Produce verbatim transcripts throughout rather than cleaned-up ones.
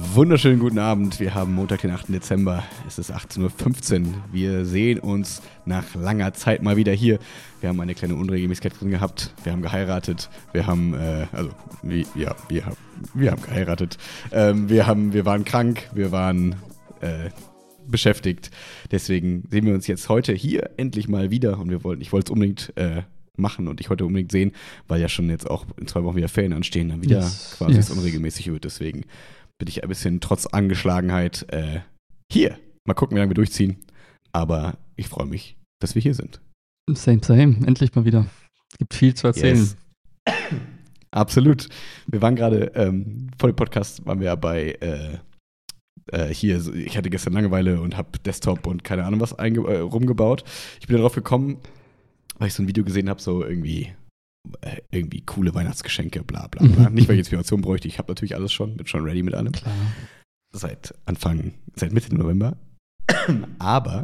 Wunderschönen guten Abend. Wir haben Montag, den achten Dezember. Es ist achtzehn Uhr fünfzehn. Wir sehen uns nach langer Zeit mal wieder hier. Wir haben eine kleine Unregelmäßigkeit drin gehabt. Wir haben geheiratet. Wir haben, äh, also, wie, ja, wir haben, wir haben geheiratet. Ähm, wir haben, wir waren krank. Wir waren, äh, beschäftigt. Deswegen sehen wir uns jetzt heute hier endlich mal wieder. Und wir wollten, ich wollte es unbedingt, äh, machen und ich heute unbedingt sehen, weil ja schon jetzt auch in zwei Wochen wieder Ferien anstehen, dann wieder yes, quasi yes. es unregelmäßig wird. Deswegen bin ich ein bisschen trotz Angeschlagenheit äh, hier. Mal gucken, wie lange wir durchziehen. Aber ich freue mich, dass wir hier sind. Same, same. Endlich mal wieder. Es gibt viel zu erzählen. Yes. Absolut. Wir waren gerade, ähm, vor dem Podcast waren wir ja bei äh, äh, hier, ich hatte gestern Langeweile und habe Desktop und keine Ahnung was einge- äh, rumgebaut. Ich bin darauf gekommen, weil ich so ein Video gesehen habe, so irgendwie äh, irgendwie coole Weihnachtsgeschenke, bla bla bla. Nicht, weil ich Inspiration bräuchte, ich habe natürlich alles schon, bin schon ready mit allem. Klar. Seit Anfang, seit Mitte November. Aber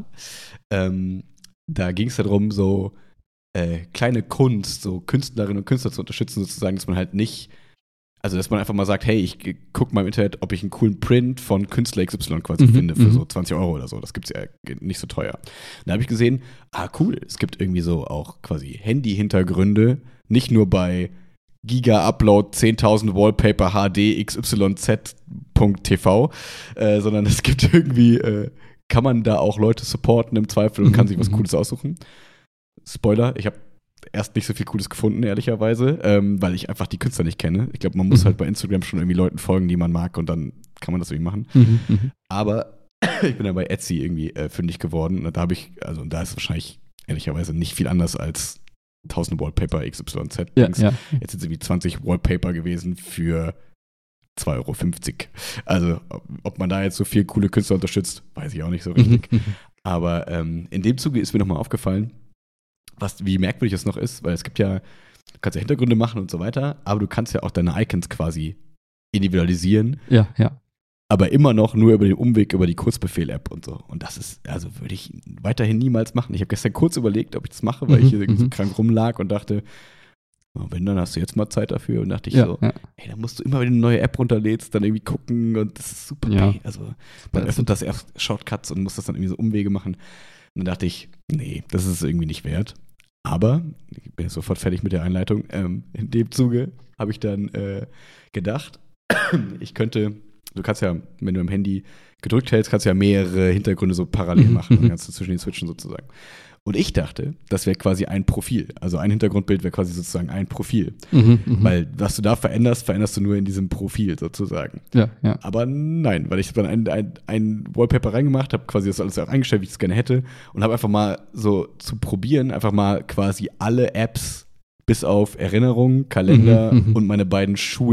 ähm, da ging es darum, so äh, kleine Kunst, so Künstlerinnen und Künstler zu unterstützen, sozusagen, dass man halt nicht, also dass man einfach mal sagt, hey, ich guck mal im Internet, ob ich einen coolen Print von Künstler X Y quasi mhm, finde für m- so zwanzig Euro oder so. Das gibt's ja nicht so teuer. Da habe ich gesehen, ah cool, es gibt irgendwie so auch quasi Handy-Hintergründe, nicht nur bei Giga-Upload zehntausend Wallpaper H D X Y Z Punkt T V, äh, sondern es gibt irgendwie, äh, kann man da auch Leute supporten im Zweifel und mhm, kann sich was Cooles aussuchen. Spoiler, ich habe erst nicht so viel Cooles gefunden, ehrlicherweise, ähm, weil ich einfach die Künstler nicht kenne. Ich glaube, man muss mhm. halt bei Instagram schon irgendwie Leuten folgen, die man mag und dann kann man das irgendwie machen. Mhm, mh. Aber ich bin dann bei Etsy irgendwie äh, fündig geworden und da habe ich, also da ist es wahrscheinlich ehrlicherweise nicht viel anders als tausend Wallpaper X Y Z. Ja, ja. Jetzt sind es irgendwie zwanzig Wallpaper gewesen für zwei Euro fünfzig. Also ob man da jetzt so viel coole Künstler unterstützt, weiß ich auch nicht so richtig. Mhm, aber ähm, in dem Zuge ist mir nochmal aufgefallen, was, wie merkwürdig es noch ist, weil es gibt ja, du kannst ja Hintergründe machen und so weiter, aber du kannst ja auch deine Icons quasi individualisieren. Ja, ja. Aber immer noch nur über den Umweg über die Kurzbefehl-App und so. Und das ist, also würde ich weiterhin niemals machen. Ich habe gestern kurz überlegt, ob ich das mache, weil mhm, ich hier irgendwie so krank rumlag und dachte, oh, wenn, dann hast du jetzt mal Zeit dafür. Und dachte ich ja, so, ja. ey, dann musst du immer, wenn du eine neue App runterlädst, dann irgendwie gucken und das ist super. Ja. Ey. Also man öffnet das erst Shortcuts und muss das dann irgendwie so Umwege machen. Und dann dachte ich, nee, das ist es irgendwie nicht wert. Aber, ich bin jetzt sofort fertig mit der Einleitung, ähm, in dem Zuge habe ich dann äh, gedacht, ich könnte, du kannst ja, wenn du am Handy gedrückt hältst, kannst du ja mehrere Hintergründe so parallel machen, dann kannst du zwischen den Switchen sozusagen. Und ich dachte, das wäre quasi ein Profil, also ein Hintergrundbild wäre quasi sozusagen ein Profil, mhm, weil was du da veränderst, veränderst du nur in diesem Profil sozusagen. Ja, ja. Aber nein, weil ich dann ein, ein, ein Wallpaper reingemacht habe, quasi das alles auch eingestellt, wie ich es gerne hätte und habe einfach mal so zu probieren, einfach mal quasi alle Apps bis auf Erinnerungen, Kalender mhm, und meine beiden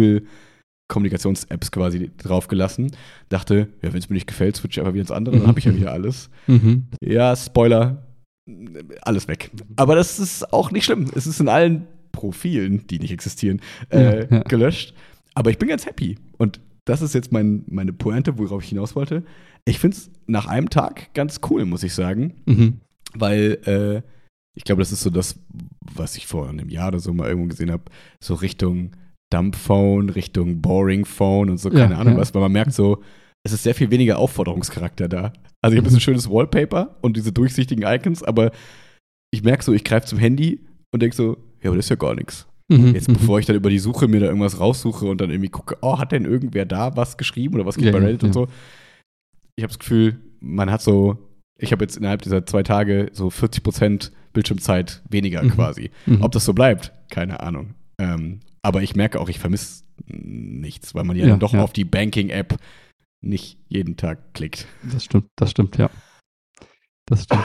Schul-Kommunikations-Apps quasi draufgelassen. Dachte, ja, wenn es mir nicht gefällt, switche ich einfach wieder ins andere, dann habe ich ja wieder alles. Mhm. Ja, Spoiler, alles weg. Aber das ist auch nicht schlimm. Es ist in allen Profilen, die nicht existieren, äh, ja, ja. gelöscht. Aber ich bin ganz happy. Und das ist jetzt mein, meine Pointe, worauf ich hinaus wollte. Ich finde es nach einem Tag ganz cool, muss ich sagen. Mhm. Weil äh, ich glaube, das ist so das, was ich vor einem Jahr oder so mal irgendwo gesehen habe, so Richtung Dumbphone, Richtung Boring Phone und so, keine ja, Ahnung ja. was. Weil man merkt so, es ist sehr viel weniger Aufforderungscharakter da. Also ich habe ein schönes Wallpaper und diese durchsichtigen Icons, aber ich merke so, ich greife zum Handy und denke so, ja, aber das ist ja gar nichts. Mhm, Jetzt, bevor ich dann über die Suche mir da irgendwas raussuche und dann irgendwie gucke, oh, hat denn irgendwer da was geschrieben oder was geht ja, bei Reddit ja, und so. Ich habe das Gefühl, man hat so, ich habe jetzt innerhalb dieser zwei Tage so vierzig Prozent Bildschirmzeit weniger mhm, quasi. Mhm. Ob das so bleibt, keine Ahnung. Ähm, aber ich merke auch, ich vermisse nichts, weil man ja, ja dann doch ja. auf die Banking-App nicht jeden Tag klickt. Das stimmt, das stimmt, ja. Das stimmt.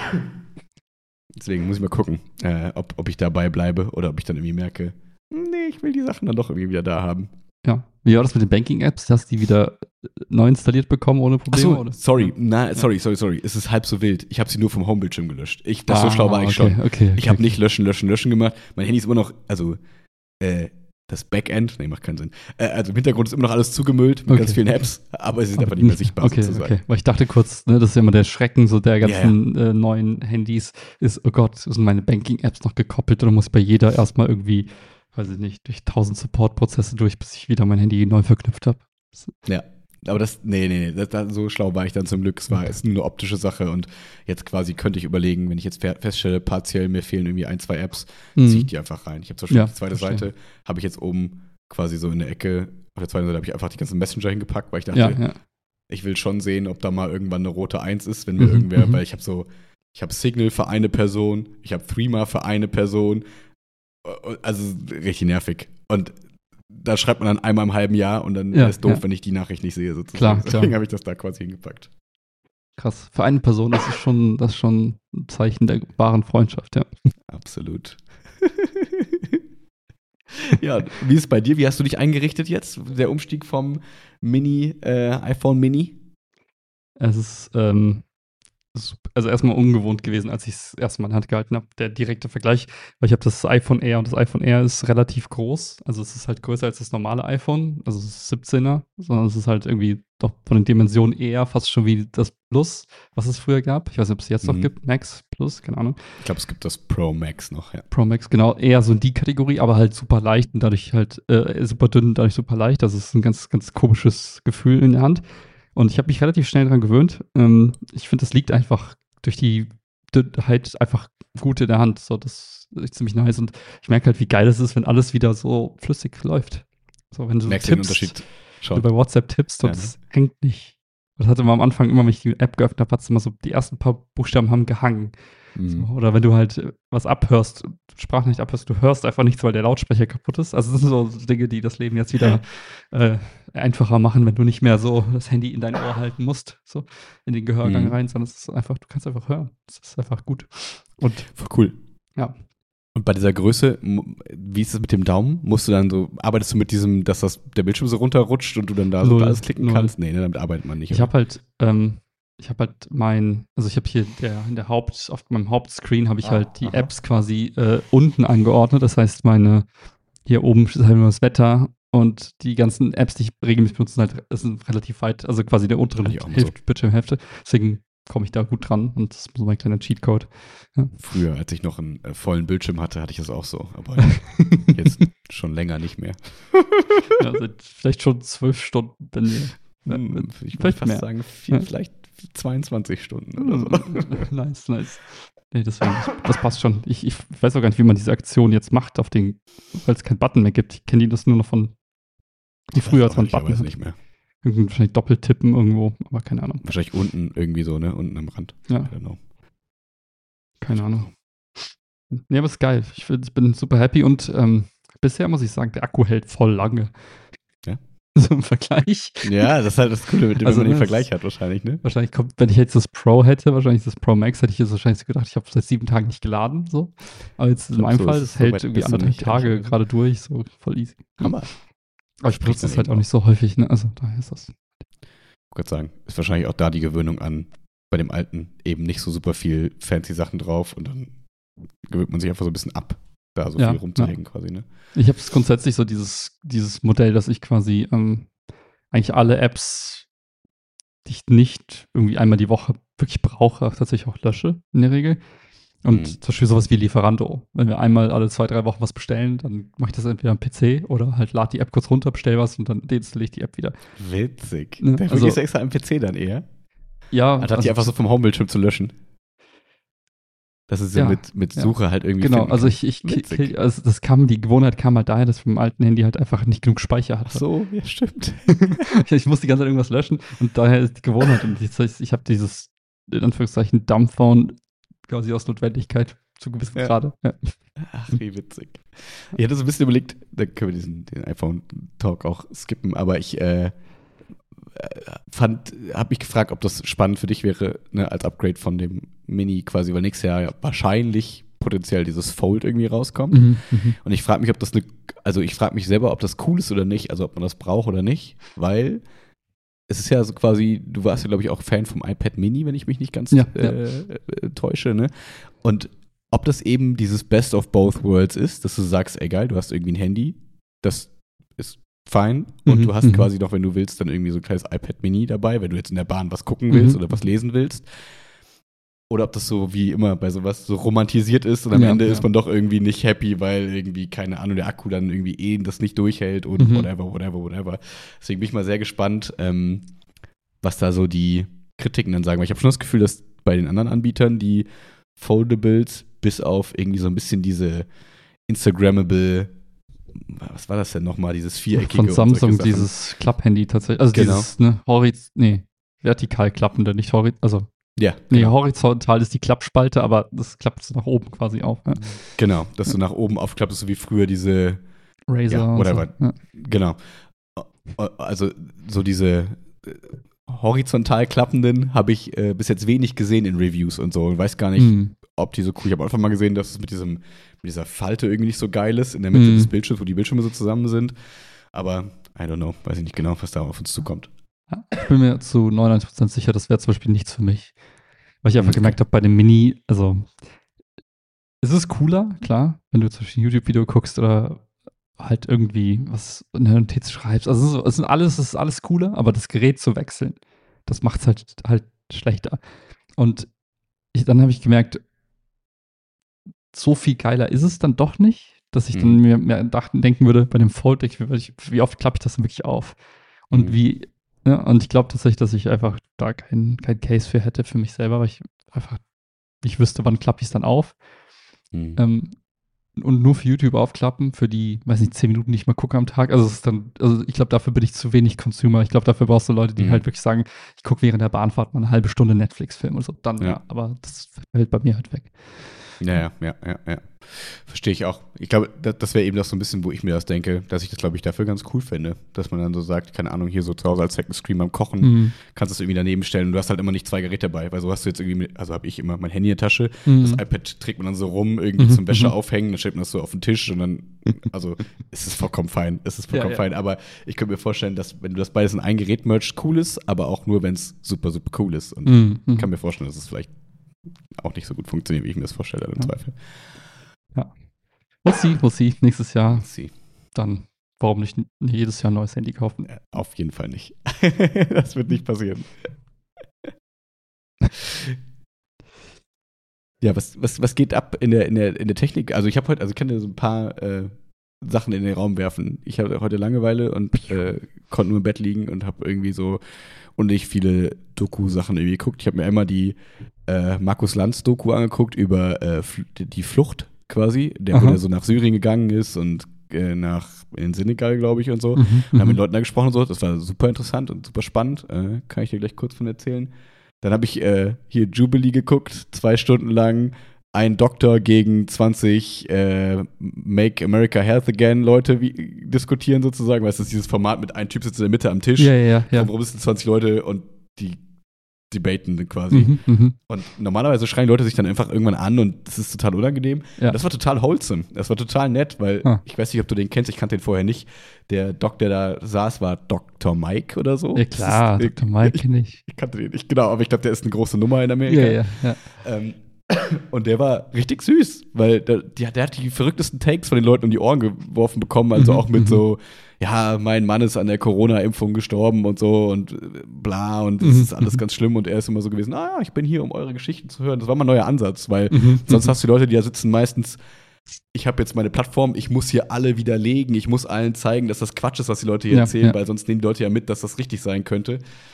Deswegen muss ich mal gucken, äh, ob, ob ich dabei bleibe oder ob ich dann irgendwie merke, nee, ich will die Sachen dann doch irgendwie wieder da haben. Ja. Wie war das mit den Banking-Apps? Hast du die wieder neu installiert bekommen ohne Probleme? Ach so, sorry, na, sorry, sorry, sorry. Es ist halb so wild. Ich habe sie nur vom Homebildschirm gelöscht. Ich, das ah, so schlau war ich okay, schon. Okay, okay, ich habe okay. nicht löschen, löschen, löschen gemacht. Mein Handy ist immer noch, also, äh, das Backend, nee, macht keinen Sinn. Äh, also im Hintergrund ist immer noch alles zugemüllt mit okay. ganz vielen Apps, aber sie sind einfach nicht mehr sichtbar okay, sozusagen. Okay, weil ich dachte kurz, ne, das ist ja immer der Schrecken so der ganzen ja, ja. Äh, neuen Handys, ist, oh Gott, sind meine Banking-Apps noch gekoppelt oder muss ich bei jeder erstmal irgendwie, weiß ich nicht, durch tausend Support-Prozesse durch, bis ich wieder mein Handy neu verknüpft habe. Ja, Aber das, nee, nee, nee, das, das, so schlau war ich dann zum Glück. Es war es ist nur eine optische Sache und jetzt quasi könnte ich überlegen, wenn ich jetzt feststelle, partiell mir fehlen irgendwie ein, zwei Apps, Mhm. ziehe ich die einfach rein. Ich habe zum Beispiel Ja, die zweite verstehe. Seite, habe ich jetzt oben quasi so in der Ecke, auf der zweiten Seite habe ich einfach die ganzen Messenger hingepackt, weil ich dachte, Ja, ja. ich will schon sehen, ob da mal irgendwann eine rote eins ist, wenn mir Mhm, irgendwer, mhm. weil ich habe so, ich habe Signal für eine Person, ich habe Threema für eine Person, also richtig nervig. Und da schreibt man dann einmal im halben Jahr und dann Ja, ist es doof, ja. wenn ich die Nachricht nicht sehe, sozusagen. Klar, klar. Deswegen habe ich das da quasi hingepackt. Krass. Für eine Person, das ist schon, das ist schon ein Zeichen der wahren Freundschaft, ja. Absolut. Ja, wie ist es bei dir? Wie hast du dich eingerichtet jetzt? Der Umstieg vom Mini, äh, iPhone Mini? Es ist, ähm, sup- also erstmal ungewohnt gewesen, als ich es erstmal in der Hand gehalten habe, der direkte Vergleich, weil ich habe das iPhone Air und das iPhone Air ist relativ groß, also es ist halt größer als das normale iPhone, also es ist siebzehner, sondern es ist halt irgendwie doch von den Dimensionen eher fast schon wie das Plus, was es früher gab. Ich weiß nicht, ob es jetzt noch Mhm. gibt, Max Plus, keine Ahnung. Ich glaube, es gibt das Pro Max noch, ja. Pro Max, genau, eher so in die Kategorie, aber halt super leicht und dadurch halt äh, super dünn, dadurch super leicht. Das ist ein ganz, ganz komisches Gefühl in der Hand. Und ich habe mich relativ schnell daran gewöhnt. Ähm, ich finde, das liegt einfach durch die Dünnheit einfach gut in der Hand. So, das ist ziemlich nice. Und ich merke halt, wie geil es ist, wenn alles wieder so flüssig läuft. So, wenn du Merkst du den tippst, Unterschied wenn schon? du bei WhatsApp tippst und Ja, es hängt nicht. Das hatte man am Anfang immer, wenn ich die App geöffnet habe, hat es immer so, die ersten paar Buchstaben haben gehangen. So, Mhm. oder wenn du halt äh, was abhörst, Sprachnachricht abhörst, du hörst einfach nichts, weil der Lautsprecher kaputt ist. Also das sind so Dinge, die das Leben jetzt wieder äh, einfacher machen, wenn du nicht mehr so das Handy in dein Ohr halten musst, so in den Gehörgang Mhm. rein, sondern es ist einfach, du kannst einfach hören. Es ist einfach gut. Und Voll cool. ja, Und bei dieser Größe, mu- wie ist es mit dem Daumen? Musst du dann so, arbeitest du mit diesem, dass das, der Bildschirm so runterrutscht und du dann da so Null, alles klicken null. kannst? Nee, ne, damit arbeitet man nicht. ich oder? habe halt, ähm, ich habe halt mein, also ich habe hier der, in der Haupt, auf meinem Hauptscreen habe ich Ah, halt die aha. Apps quasi äh, unten angeordnet. Das heißt, meine, hier oben ist halt nur das Wetter und die ganzen Apps, die ich regelmäßig benutze, sind halt sind relativ weit, also quasi der unteren Hatte ich auch mal Hälfte, Bildschirmhälfte. Deswegen komme ich da gut dran und das ist so mein kleiner Cheatcode. Früher, als ich noch einen äh, vollen Bildschirm hatte, hatte ich das auch so. Aber jetzt schon länger nicht mehr. Ja, seit vielleicht schon zwölf Stunden, wenn wir. Hm, ich würde vielleicht fast mehr. sagen, vier, Ja. vielleicht zweiundzwanzig Stunden oder so. Nice, nice. Nee, deswegen, das, das passt schon. Ich, ich weiß auch gar nicht, wie man diese Aktion jetzt macht, auf den, weil es keinen Button mehr gibt. Ich kenne die das nur noch von wie früher, als man einen Button Ehrlicherweise hat. nicht mehr. Irgendwie wahrscheinlich doppeltippen irgendwo, aber keine Ahnung. Wahrscheinlich unten irgendwie so, ne? Unten am Rand. Ja. I don't know. Keine Ahnung. Nee, aber ist geil. Ich, find, ich bin super happy und ähm, bisher muss ich sagen, der Akku hält voll lange. Ja. So im Vergleich. Ja, das ist halt das Coole, mit dem Also, man den ne, Vergleich hat wahrscheinlich, ne? Wahrscheinlich kommt, wenn ich jetzt das Pro hätte, wahrscheinlich das Pro Max, hätte ich jetzt wahrscheinlich gedacht, ich habe seit sieben Tagen nicht geladen. So. Aber jetzt in glaub, meinem so Fall, ist das es. So hält weit irgendwie bist du anderthalb nicht, Tage ehrlicherweise. gerade durch, so voll easy. Hammer. Aber ich Spricht benutze dann das halt eben auch nicht so häufig, ne? Also daher ist das. Ich würde sagen, ist wahrscheinlich auch da die Gewöhnung an, bei dem alten eben nicht so super viel fancy Sachen drauf und dann gewöhnt man sich einfach so ein bisschen ab, da so Ja, viel rumzulegen quasi, ne? Ich habe es grundsätzlich so dieses, dieses Modell, dass ich quasi ähm, eigentlich alle Apps, die ich nicht irgendwie einmal die Woche wirklich brauche, auch tatsächlich auch lösche in der Regel. Und Mhm. zum Beispiel sowas wie Lieferando. Wenn wir einmal alle zwei, drei Wochen was bestellen, dann mache ich das entweder am P C oder halt lade die App kurz runter, bestell was und dann deinstalliere ich die App wieder. Witzig. Ne, Dafür also- gehst du extra am P C dann eher? Ja, Anstatt also die einfach so vom Homebildschirm zu löschen. Das ist ja, Ja, mit, mit ja. Suche halt irgendwie Genau, finden also kannst. ich, ich Witzig. also das kam, die Gewohnheit kam halt daher, dass ich mit dem alten Handy halt einfach nicht genug Speicher Ach hatte. so, ja, stimmt. ich, ich muss die ganze Zeit irgendwas löschen und daher ist die Gewohnheit. Und jetzt, ich, ich habe dieses, in Anführungszeichen, Dumbphone quasi aus Notwendigkeit zu gewissem Ja. Grade. Ja. Ach, wie witzig. Ich hatte so ein bisschen überlegt, da können wir diesen den iPhone-Talk auch skippen, aber ich äh, fand, habe mich gefragt, ob das spannend für dich wäre, ne, als Upgrade von dem Mini quasi, weil nächstes Jahr ja wahrscheinlich potenziell dieses Fold irgendwie rauskommt. Mhm, mhm. Und ich frage mich, ob das eine, also ich frage mich selber, ob das cool ist oder nicht, also ob man das braucht oder nicht, weil es ist ja so quasi, du warst ja, glaube ich, auch Fan vom iPad Mini, wenn ich mich nicht ganz Ja, äh, äh, täusche, ne? Und ob das eben dieses Best of both worlds ist, dass du sagst, egal, du hast irgendwie ein Handy, das ist fein und Mhm, du hast mhm. quasi noch, wenn du willst, dann irgendwie so ein kleines iPad Mini dabei, wenn du jetzt in der Bahn was gucken willst Mhm. oder was lesen willst. oder ob das so wie immer bei sowas so romantisiert ist und am Ja, Ende ja. ist man doch irgendwie nicht happy, weil irgendwie, keine Ahnung, der Akku dann irgendwie eh das nicht durchhält und Mhm. whatever, whatever, whatever. Deswegen bin ich mal sehr gespannt, ähm, was da so die Kritiken dann sagen. Weil ich habe schon das Gefühl, dass bei den anderen Anbietern die Foldables bis auf irgendwie so ein bisschen diese Instagrammable, was war das denn nochmal, dieses viereckige Von und solche Samsung Sachen. dieses Klapphandy tatsächlich. Also Genau. dieses, ne, horiz, nee, vertikal klappende, nicht horizontal, also Ja, nee, genau. horizontal ist die Klappspalte, aber das klappt so nach oben quasi auf. Ja. Genau, dass du nach oben aufklappst, so wie früher diese, Razer ja, und whatever. so. Ja. Genau. Also so diese äh, horizontal klappenden habe ich äh, bis jetzt wenig gesehen in Reviews und so und weiß gar nicht, Mhm. ob die so cool. Ich habe einfach mal gesehen, dass es mit diesem mit dieser Falte irgendwie nicht so geil ist in der Mitte Mhm. des Bildschirms, wo die Bildschirme so zusammen sind. Aber I don't know, weiß ich nicht genau, was da auf uns zukommt. Ja, ich bin mir zu neunundneunzig Prozent sicher, das wäre zum Beispiel nichts für mich. Weil ich einfach Okay. gemerkt habe, bei dem Mini, also es ist cooler, klar, wenn du zum Beispiel ein YouTube-Video guckst oder halt irgendwie was in der Notiz schreibst. Also es ist, es sind alles, es ist alles cooler, aber das Gerät zu wechseln, das macht es halt, halt schlechter. Und ich, dann habe ich gemerkt, so viel geiler ist es dann doch nicht, dass ich dann Mhm. mir mehr dachten, denken würde, bei dem Fold, ich, ich, wie oft klappe ich das denn wirklich auf? Und Mhm. wie, ja, und ich glaube tatsächlich, dass ich einfach da kein, kein Case für hätte für mich selber, weil ich einfach nicht wüsste, wann klappe ich es dann auf. Mhm. Ähm, und nur für YouTube aufklappen, für die, weiß nicht, zehn Minuten, die ich mal gucke am Tag. Also es ist dann, also ich glaube, dafür bin ich zu wenig Consumer. Ich glaube, dafür brauchst du Leute, die Mhm. halt wirklich sagen, ich gucke während der Bahnfahrt mal eine halbe Stunde Netflix-Film oder so. Dann ja. Ja. Aber das fällt bei mir halt weg. Ja, ja, ja, ja, ja. Verstehe ich auch. Ich glaube, das, das wäre eben das so ein bisschen, wo ich mir das denke, dass ich das, glaube ich, dafür ganz cool finde. Dass man dann so sagt, keine Ahnung, hier so zu Hause als Second Screen beim Kochen, Mhm. kannst du es irgendwie daneben stellen und du hast halt immer nicht zwei Geräte dabei, weil so hast du jetzt irgendwie, mit, also habe ich immer mein Handy in der Tasche, Mhm. das iPad trägt man dann so rum, irgendwie Mhm, zum Wäsche mhm. aufhängen, dann stellt man das so auf den Tisch und dann, also es ist vollkommen fein, es ist vollkommen Ja, ja. fein, aber ich könnte mir vorstellen, dass wenn du das beides in ein Gerät mergst, cool ist, aber auch nur, wenn es super, super cool ist und Mhm. ich kann mir vorstellen, dass es vielleicht auch nicht so gut funktioniert, wie ich mir das vorstelle, im Ja. Zweifel. We'll see, we'll see. Nächstes Jahr Let's see. dann, warum nicht jedes Jahr ein neues Handy kaufen? Äh, Auf jeden Fall nicht. Das wird nicht passieren. Ja, was, was, was geht ab in der, in der, in der Technik? Also ich habe heute, also ich kann dir so ein paar äh, Sachen in den Raum werfen. Ich hatte heute Langeweile und äh, konnte nur im Bett liegen und habe irgendwie so unendlich viele Doku-Sachen irgendwie geguckt. Ich habe mir einmal die äh, Markus Lanz-Doku angeguckt über äh, Fl- die Flucht quasi, der, wo Aha. der so nach Syrien gegangen ist und äh, nach in den Senegal, glaube ich, und so. Mhm. Wir haben mit Mhm. Leuten da gesprochen und so. Das war super interessant und super spannend. Äh, kann ich dir gleich kurz von erzählen. Dann habe ich äh, hier Jubilee geguckt, zwei Stunden lang. Ein Doktor gegen zwanzig äh, Make America Health Again Leute wie, diskutieren sozusagen. Weißt du, das ist dieses Format mit einem Typ sitzt in der Mitte am Tisch. Ja, ja, ja. ja. Drumherum sitzen zwanzig Leute und die debaten quasi. Mhm. Mhm. Und normalerweise schreien Leute sich dann einfach irgendwann an und das ist total unangenehm. Ja. Das war total wholesome. Das war total nett, weil Ah. ich weiß nicht, ob du den kennst, ich kannte den vorher nicht. Der Doc, der da saß, war Doktor Mike oder so. Ja, klar, Das ist- Doktor Mike Ich, kenne ich. ich kannte den nicht, genau, aber ich glaube, der ist eine große Nummer in Amerika. Ja, ja, ja. Ähm, und der war richtig süß, weil der, der, der hat die verrücktesten Takes von den Leuten um die Ohren geworfen bekommen, also Mhm, auch mit mhm. so, ja, mein Mann ist an der Corona-Impfung gestorben und so und äh, bla und es Mhm, ist alles mhm. ganz schlimm und er ist immer so gewesen, ah ja, ich bin hier, um eure Geschichten zu hören. Das war mal ein neuer Ansatz, weil Mhm. sonst hast du die Leute, die da sitzen meistens, ich habe jetzt meine Plattform, ich muss hier alle widerlegen, ich muss allen zeigen, dass das Quatsch ist, was die Leute hier Ja, erzählen, ja. weil sonst nehmen die Leute ja mit, dass das richtig sein könnte.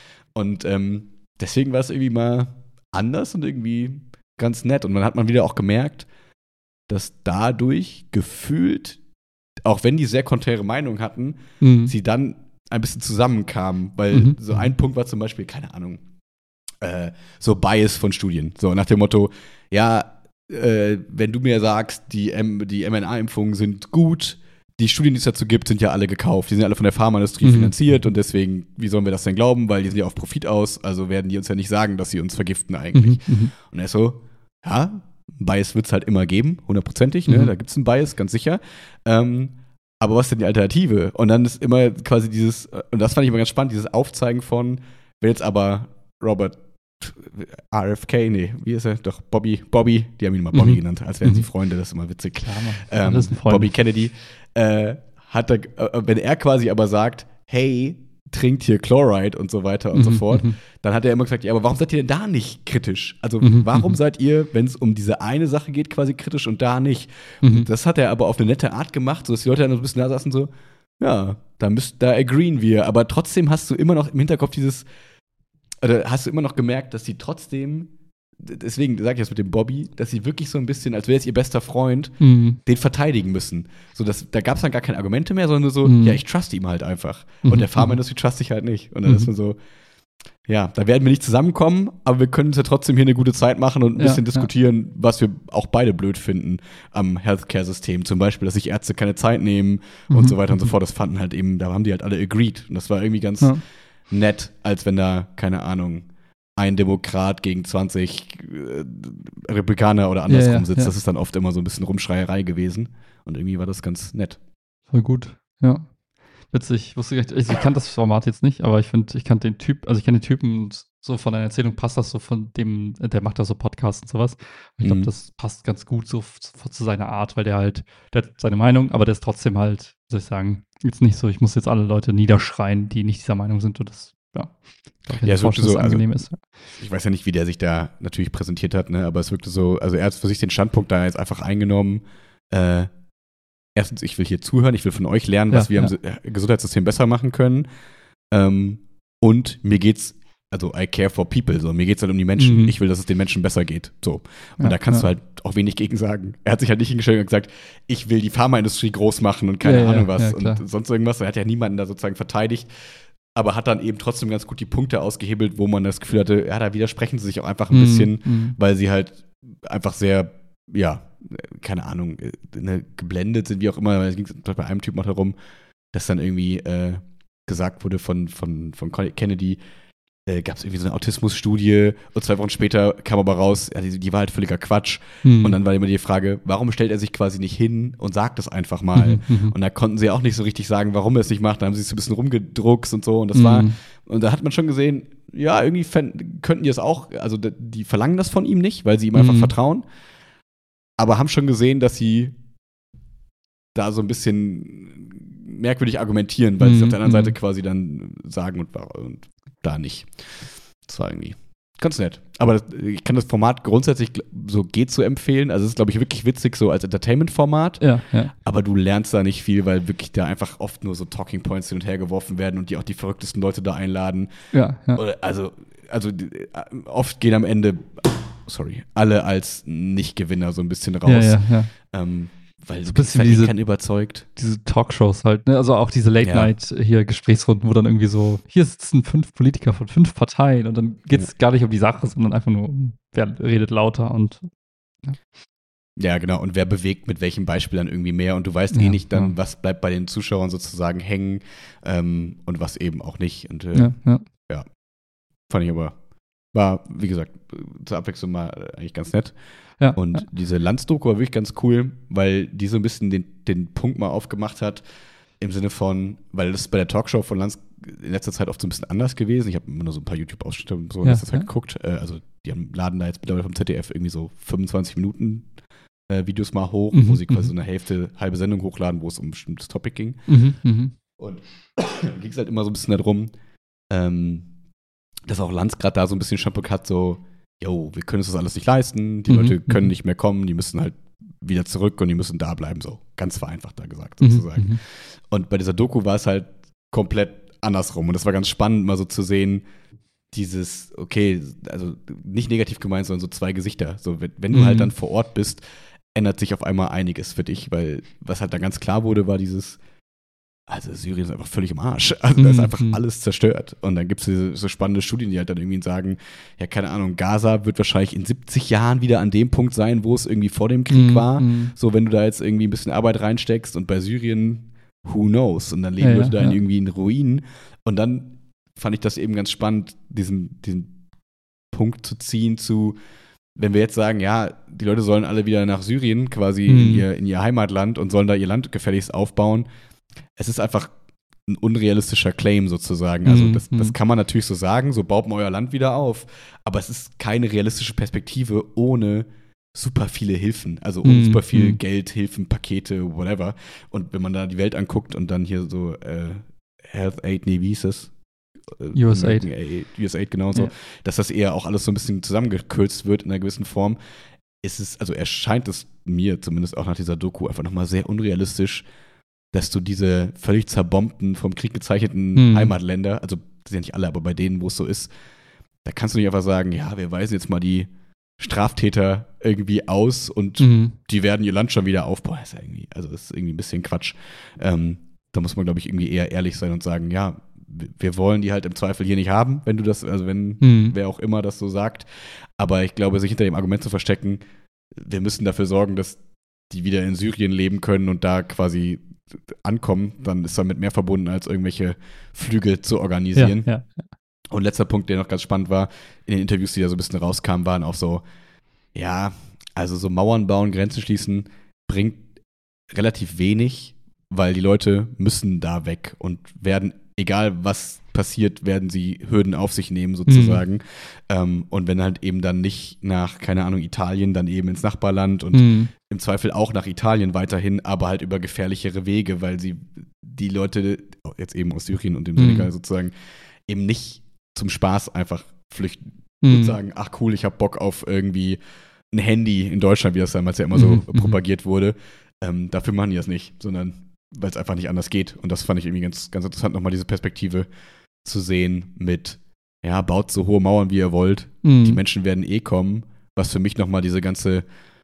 Und ähm, deswegen war es irgendwie mal anders und irgendwie ganz nett. Und dann hat man wieder auch gemerkt, dass dadurch gefühlt, auch wenn die sehr konträre Meinungen hatten, Mhm. sie dann ein bisschen zusammenkamen. Weil Mhm. so ein Punkt war zum Beispiel, keine Ahnung, äh, so Bias von Studien. So nach dem Motto, ja, äh, wenn du mir sagst, die, M- die M N A-Impfungen sind gut, die Studien, die es dazu gibt, sind ja alle gekauft. Die sind ja alle von der Pharmaindustrie Mhm. finanziert und deswegen, wie sollen wir das denn glauben? Weil die sind ja auf Profit aus, also werden die uns ja nicht sagen, dass sie uns vergiften eigentlich. Mhm. Mhm. Und er ist so, ja, Bias wird es halt immer geben, hundertprozentig, ne? Mhm. Da gibt es einen Bias, ganz sicher. Ähm, aber was ist denn die Alternative? Und dann ist immer quasi dieses, und das fand ich immer ganz spannend, dieses Aufzeigen von, wenn jetzt aber Robert R F K, nee, wie ist er? Doch, Bobby, Bobby, die haben ihn immer Bobby Mhm. genannt, als wären sie Mhm. Freunde, das ist immer witzig. Klar, Mann. Ähm, Alles ein Freund. Bobby Kennedy, äh, hat er, äh, wenn er quasi aber sagt, hey, trinkt hier Chloride und so weiter und mhm, so fort. Mhm. Dann hat er immer gesagt, ja, aber warum seid ihr denn da nicht kritisch? Also Mhm, warum mhm. seid ihr, wenn es um diese eine Sache geht, quasi kritisch und da nicht? Mhm. Und das hat er aber auf eine nette Art gemacht, sodass die Leute dann so ein bisschen da saßen so, ja, da, müsst, da agreeen wir. Aber trotzdem hast du immer noch im Hinterkopf dieses, oder hast du immer noch gemerkt, dass sie trotzdem, deswegen sage ich das mit dem Bobby, dass sie wirklich so ein bisschen, als wäre es ihr bester Freund, Mhm. den verteidigen müssen. So, dass, da gab es dann gar keine Argumente mehr, sondern nur so, Mhm. ja, ich trust ihm halt einfach. Mhm. Und der Pharmaindustrie trust ich halt nicht. Und dann Mhm. ist man so, ja, da werden wir nicht zusammenkommen, aber wir können uns ja trotzdem hier eine gute Zeit machen und ein Ja, bisschen ja. diskutieren, was wir auch beide blöd finden am Healthcare-System. Zum Beispiel, dass sich Ärzte keine Zeit nehmen und Mhm. so weiter und so Mhm. fort. Das fanden halt eben, da haben die halt alle agreed. Und das war irgendwie ganz Ja. nett, als wenn da, keine Ahnung, ein Demokrat gegen zwanzig äh, Republikaner oder andersrum Ja, ja, sitzt. ja. Das ist dann oft immer so ein bisschen Rumschreierei gewesen. Und irgendwie war das ganz nett. Voll gut, ja. Witzig, ich wusste gar nicht, also ich kannte das Format jetzt nicht, aber ich finde, ich kannte den Typ, also ich kenne den Typen und so von der Erzählung passt das so von dem, der macht da so Podcasts und sowas. Ich glaube, Mhm. das passt ganz gut so f- zu seiner Art, weil der halt, der hat seine Meinung, aber der ist trotzdem halt, wie soll ich sagen, jetzt nicht so, ich muss jetzt alle Leute niederschreien, die nicht dieser Meinung sind und das, ja, glaub, Ja, es wirkte so, dass es also- angenehm ist. Ich weiß ja nicht, wie der sich da natürlich präsentiert hat, ne? Aber es wirkte so, also er hat für sich den Standpunkt da jetzt einfach eingenommen, äh, erstens, ich will hier zuhören, ich will von euch lernen, was Ja, wir ja. am Si- Gesundheitssystem besser machen können. Ähm, und mir geht's, also I care for people, so, mir geht's halt um die Menschen. Mhm. Ich will, dass es den Menschen besser geht. So. Und Ja, da kannst ja. du halt auch wenig gegen sagen. Er hat sich halt nicht hingestellt und gesagt, ich will die Pharmaindustrie groß machen und keine Ja, ja, Ahnung was ja, klar. und sonst irgendwas. Er hat ja niemanden da sozusagen verteidigt, aber hat dann eben trotzdem ganz gut die Punkte ausgehebelt, wo man das Gefühl hatte, ja, da widersprechen sie sich auch einfach ein Mhm, bisschen, mhm. weil sie halt einfach sehr, ja, keine Ahnung, äh, ne, geblendet sind, wie auch immer. Es ging bei einem Typ noch darum, dass dann irgendwie äh, gesagt wurde von, von, von Kennedy, äh, gab es irgendwie so eine Autismusstudie und zwei Wochen später kam aber raus, ja, die, die war halt völliger Quatsch. Mhm. Und dann war immer die Frage, warum stellt er sich quasi nicht hin und sagt es einfach mal? Mhm, mhm. Und da konnten sie auch nicht so richtig sagen, warum er es nicht macht. Da haben sie sich so ein bisschen rumgedruckst und so. Und das war, Mhm. und da hat man schon gesehen, ja, irgendwie fänd, könnten die es auch, also d- die verlangen das von ihm nicht, weil sie ihm einfach Mhm. vertrauen. Aber haben schon gesehen, dass sie da so ein bisschen merkwürdig argumentieren, weil sie es auf der anderen Mhm. Seite quasi dann sagen und, und da nicht. Das war irgendwie ganz nett. Aber das, ich kann das Format grundsätzlich gl- so geht zu empfehlen. Also es ist, glaube ich, wirklich witzig so als Entertainment-Format. Ja, ja. Aber du lernst da nicht viel, weil wirklich da einfach oft nur so Talking Points hin und her geworfen werden und die auch die verrücktesten Leute da einladen. Ja, ja. Oder, also, also die, äh, oft gehen am Ende, sorry, alle als Nicht-Gewinner so ein bisschen raus. Ja, ja, ja. Ähm, weil So ein du bisschen bist wie diese- keinen überzeugt. Diese Talkshows halt, ne? Also auch diese Late-Night hier Gesprächsrunden, wo dann irgendwie so, hier sitzen fünf Politiker von fünf Parteien und dann geht es gar nicht um die Sache, sondern einfach nur um, wer redet lauter und Ja, genau. Und wer bewegt mit welchem Beispiel dann irgendwie mehr? Und du weißt eh Ja, nicht dann, ja. was bleibt bei den Zuschauern sozusagen hängen ähm, und was eben auch nicht. Und äh, ja, ja. fand ich aber, war, wie gesagt, zur Abwechslung mal äh, eigentlich ganz nett. ja. Und ja. diese Landsdoku war wirklich ganz cool, weil die so ein bisschen den, den Punkt mal aufgemacht hat, im Sinne von, weil das ist bei der Talkshow von Lanz in letzter Zeit oft so ein bisschen anders gewesen. Ich habe immer nur so ein paar YouTube-Ausschnitte und so in Ja, letzter Zeit ja. geguckt. Äh, also die haben, laden da jetzt mittlerweile vom Z D F irgendwie so fünfundzwanzig Minuten äh, Videos mal hoch, Mhm, wo sie quasi mhm. so eine Hälfte, halbe Sendung hochladen, wo es um ein bestimmtes Topic ging. Mhm, mhm. Und ging es halt immer so ein bisschen darum, ähm, dass auch Lanz gerade da so ein bisschen Schampuk hat, so, yo, wir können uns das alles nicht leisten, die Mhm, Leute können mhm. nicht mehr kommen, die müssen halt wieder zurück und die müssen da bleiben, so. Ganz vereinfacht da gesagt, Mhm, sozusagen. mhm. Und bei dieser Doku war es halt komplett andersrum. Und das war ganz spannend, mal so zu sehen, dieses, okay, also nicht negativ gemeint, sondern so zwei Gesichter. So, wenn, wenn du Mhm. halt dann vor Ort bist, ändert sich auf einmal einiges für dich, weil was halt da ganz klar wurde, war dieses, also Syrien ist einfach völlig im Arsch. Also da ist Mhm. einfach alles zerstört. Und dann gibt es diese, so spannende Studien, die halt dann irgendwie sagen, ja, keine Ahnung, Gaza wird wahrscheinlich in siebzig Jahren wieder an dem Punkt sein, wo es irgendwie vor dem Krieg Mhm, war. mhm. So, wenn du da jetzt irgendwie ein bisschen Arbeit reinsteckst und bei Syrien, who knows? Und dann leben Ja, ja, Leute da in ja. irgendwie in Ruinen. Und dann fand ich das eben ganz spannend, diesen, diesen Punkt zu ziehen zu, wenn wir jetzt sagen, ja, die Leute sollen alle wieder nach Syrien, quasi Mhm. in, ihr, in ihr Heimatland und sollen da ihr Land gefälligst aufbauen. Es ist einfach ein unrealistischer Claim sozusagen. Also Mhm, das, das mhm. kann man natürlich so sagen, so baut man euer Land wieder auf. Aber es ist keine realistische Perspektive ohne super viele Hilfen. Also ohne Mhm, super viel mhm. Geld, Hilfen, Pakete, whatever. Und wenn man da die Welt anguckt und dann hier so äh, Health Aid, nee, wie hieß es? äh, U S A. U S A genau so, ja. dass das eher auch alles so ein bisschen zusammengekürzt wird in einer gewissen Form. Ist es, also erscheint es mir zumindest auch nach dieser Doku einfach nochmal sehr unrealistisch, dass du diese völlig zerbombten, vom Krieg gezeichneten hm. Heimatländer, also das sind ja nicht alle, aber bei denen, wo es so ist, da kannst du nicht einfach sagen, ja, wir weisen jetzt mal die Straftäter irgendwie aus und mhm. die werden ihr Land schon wieder aufbauen. Das ist ja irgendwie, also das ist irgendwie ein bisschen Quatsch. Ähm, da muss man, glaube ich, irgendwie eher ehrlich sein und sagen, ja, wir wollen die halt im Zweifel hier nicht haben, wenn du das, also wenn mhm. wer auch immer das so sagt. Aber ich glaube, sich hinter dem Argument zu verstecken, wir müssen dafür sorgen, dass die wieder in Syrien leben können und da quasi ankommen, dann ist damit mehr verbunden, als irgendwelche Flüge zu organisieren. Ja, ja, ja. Und letzter Punkt, der noch ganz spannend war, in den Interviews, die da so ein bisschen rauskamen, waren auch so, ja, also so Mauern bauen, Grenzen schließen, bringt relativ wenig, weil die Leute müssen da weg und werden, egal was passiert, werden sie Hürden auf sich nehmen sozusagen. Mhm. Ähm, und wenn halt eben dann nicht nach, keine Ahnung, Italien, dann eben ins Nachbarland und mhm. im Zweifel auch nach Italien weiterhin, aber halt über gefährlichere Wege, weil sie die Leute, jetzt eben aus Syrien und dem Senegal mhm. sozusagen, eben nicht zum Spaß einfach flüchten mhm. und sagen, ach cool, ich hab Bock auf irgendwie ein Handy in Deutschland, wie das damals ja immer so mhm. propagiert wurde. Ähm, dafür machen die das nicht, sondern weil es einfach nicht anders geht. Und das fand ich irgendwie ganz, ganz interessant, nochmal diese Perspektive zu sehen mit, ja, baut so hohe Mauern, wie ihr wollt. Mhm. Die Menschen werden eh kommen, was für mich nochmal diese ganze,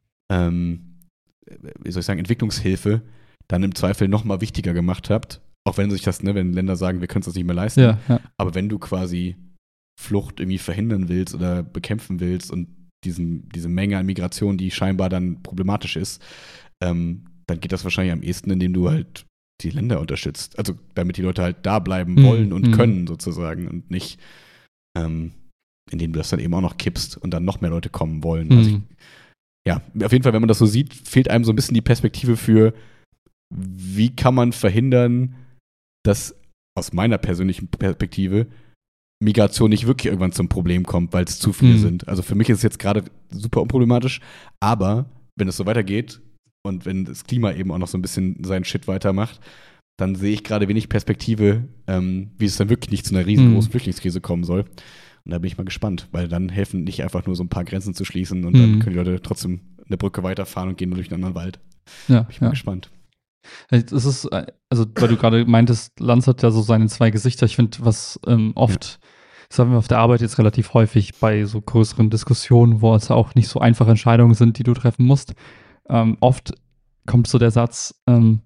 ähm, wie soll ich sagen, Entwicklungshilfe dann im Zweifel nochmal wichtiger gemacht habt. Auch wenn sich das, ne, wenn Länder sagen, wir können es das nicht mehr leisten. Ja, ja. Aber wenn du quasi Flucht irgendwie verhindern willst oder bekämpfen willst und diesen, diese Menge an Migration, die scheinbar dann problematisch ist, ähm, dann geht das wahrscheinlich am ehesten, indem du halt die Länder unterstützt. Also damit die Leute halt da bleiben mhm. wollen und mhm. können sozusagen und nicht, ähm, indem du das dann eben auch noch kippst und dann noch mehr Leute kommen wollen. Mhm. Also ich, ja, auf jeden Fall, wenn man das so sieht, fehlt einem so ein bisschen die Perspektive für, wie kann man verhindern, dass aus meiner persönlichen Perspektive Migration nicht wirklich irgendwann zum Problem kommt, weil es zu viele mhm. sind. Also für mich ist es jetzt gerade super unproblematisch, aber wenn es so weitergeht und wenn das Klima eben auch noch so ein bisschen seinen Shit weitermacht, dann sehe ich gerade wenig Perspektive, ähm, wie es dann wirklich nicht zu einer riesengroßen mhm. Flüchtlingskrise kommen soll. Und da bin ich mal gespannt, weil dann helfen nicht einfach nur so ein paar Grenzen zu schließen und mhm. dann können die Leute trotzdem eine Brücke weiterfahren und gehen nur durch einen anderen Wald. Ja, bin ich mal ja. gespannt. Es ist, also weil du gerade meintest, Lanz hat ja so seine zwei Gesichter. Ich finde, was ähm, oft, ja. das haben wir auf der Arbeit jetzt relativ häufig bei so größeren Diskussionen, wo es auch nicht so einfache Entscheidungen sind, die du treffen musst. Ähm, oft kommt so der Satz, ähm,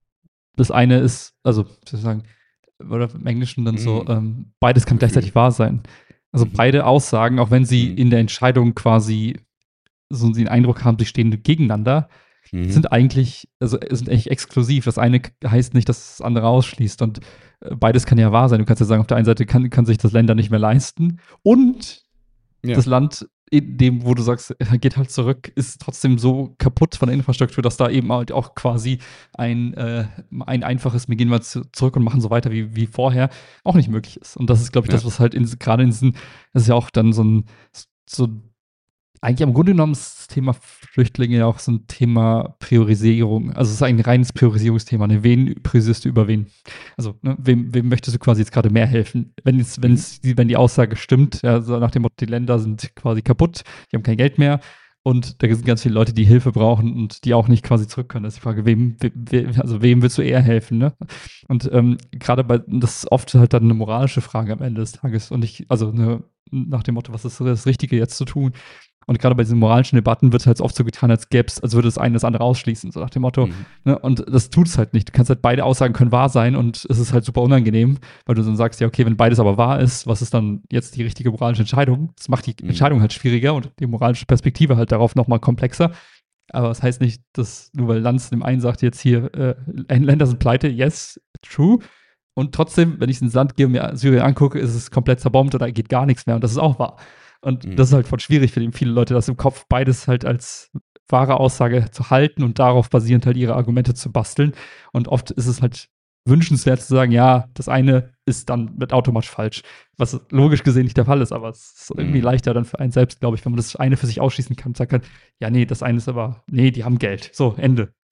das eine ist, also sozusagen, oder im Englischen dann mhm. so, ähm, beides kann gleichzeitig wahr sein. Also mhm. beide Aussagen, auch wenn sie mhm. in der Entscheidung quasi so den Eindruck haben, sie stehen gegeneinander, mhm. sind eigentlich, also sind echt exklusiv. Das eine heißt nicht, dass das andere ausschließt. Und äh, beides kann ja wahr sein. Du kannst ja sagen, auf der einen Seite kann, kann sich das Länder nicht mehr leisten und ja. das Land, in dem, wo du sagst, geht halt zurück, ist trotzdem so kaputt von der Infrastruktur, dass da eben halt auch quasi ein, äh, ein einfaches, wir gehen mal zu, zurück und machen so weiter wie, wie vorher, auch nicht möglich ist. Und das ist, glaube ich, ja. das, was halt in, gerade in diesen, das ist ja auch dann so ein, so eigentlich im Grunde genommen ist das Thema Flüchtlinge ja auch so ein Thema Priorisierung. Also es ist ein reines Priorisierungsthema. Ne? Wen priorisierst du über wen? Also ne, wem, wem möchtest du quasi jetzt gerade mehr helfen? Wenn jetzt, wenn es, wenn die Aussage stimmt, ja, so nach dem Motto, die Länder sind quasi kaputt, die haben kein Geld mehr und da sind ganz viele Leute, die Hilfe brauchen und die auch nicht quasi zurück können. Das ist die Frage, wem, wem also wem willst du eher helfen? Ne? Und ähm, gerade bei, das ist oft halt dann eine moralische Frage am Ende des Tages und nicht, also eine, nach dem Motto, was ist das Richtige jetzt zu tun? Und gerade bei diesen moralischen Debatten wird es halt oft so getan, als gäbe es, als würde das eine das andere ausschließen, so nach dem Motto. Mhm. Ne? Und das tut es halt nicht. Du kannst halt beide Aussagen können wahr sein und es ist halt super unangenehm, weil du dann sagst, ja, okay, wenn beides aber wahr ist, was ist dann jetzt die richtige moralische Entscheidung? Das macht die mhm. Entscheidung halt schwieriger und die moralische Perspektive halt darauf nochmal komplexer. Aber das heißt nicht, dass nur weil Lanz dem einen sagt, jetzt hier, äh, Länder sind pleite, yes, true. Und trotzdem, wenn ich ins Land gehe und mir Syrien angucke, ist es komplett zerbombt oder geht gar nichts mehr und das ist auch wahr. Und mhm. das ist halt voll schwierig für viele Leute, das im Kopf beides halt als wahre Aussage zu halten und darauf basierend halt ihre Argumente zu basteln. Und oft ist es halt wünschenswert zu sagen, ja, das eine ist dann mit automatisch falsch, was logisch gesehen nicht der Fall ist, aber es ist irgendwie mhm. leichter dann für einen selbst, glaube ich, wenn man das eine für sich ausschließen kann und sagt halt, ja, nee, das eine ist aber, nee, die haben Geld. So, Ende.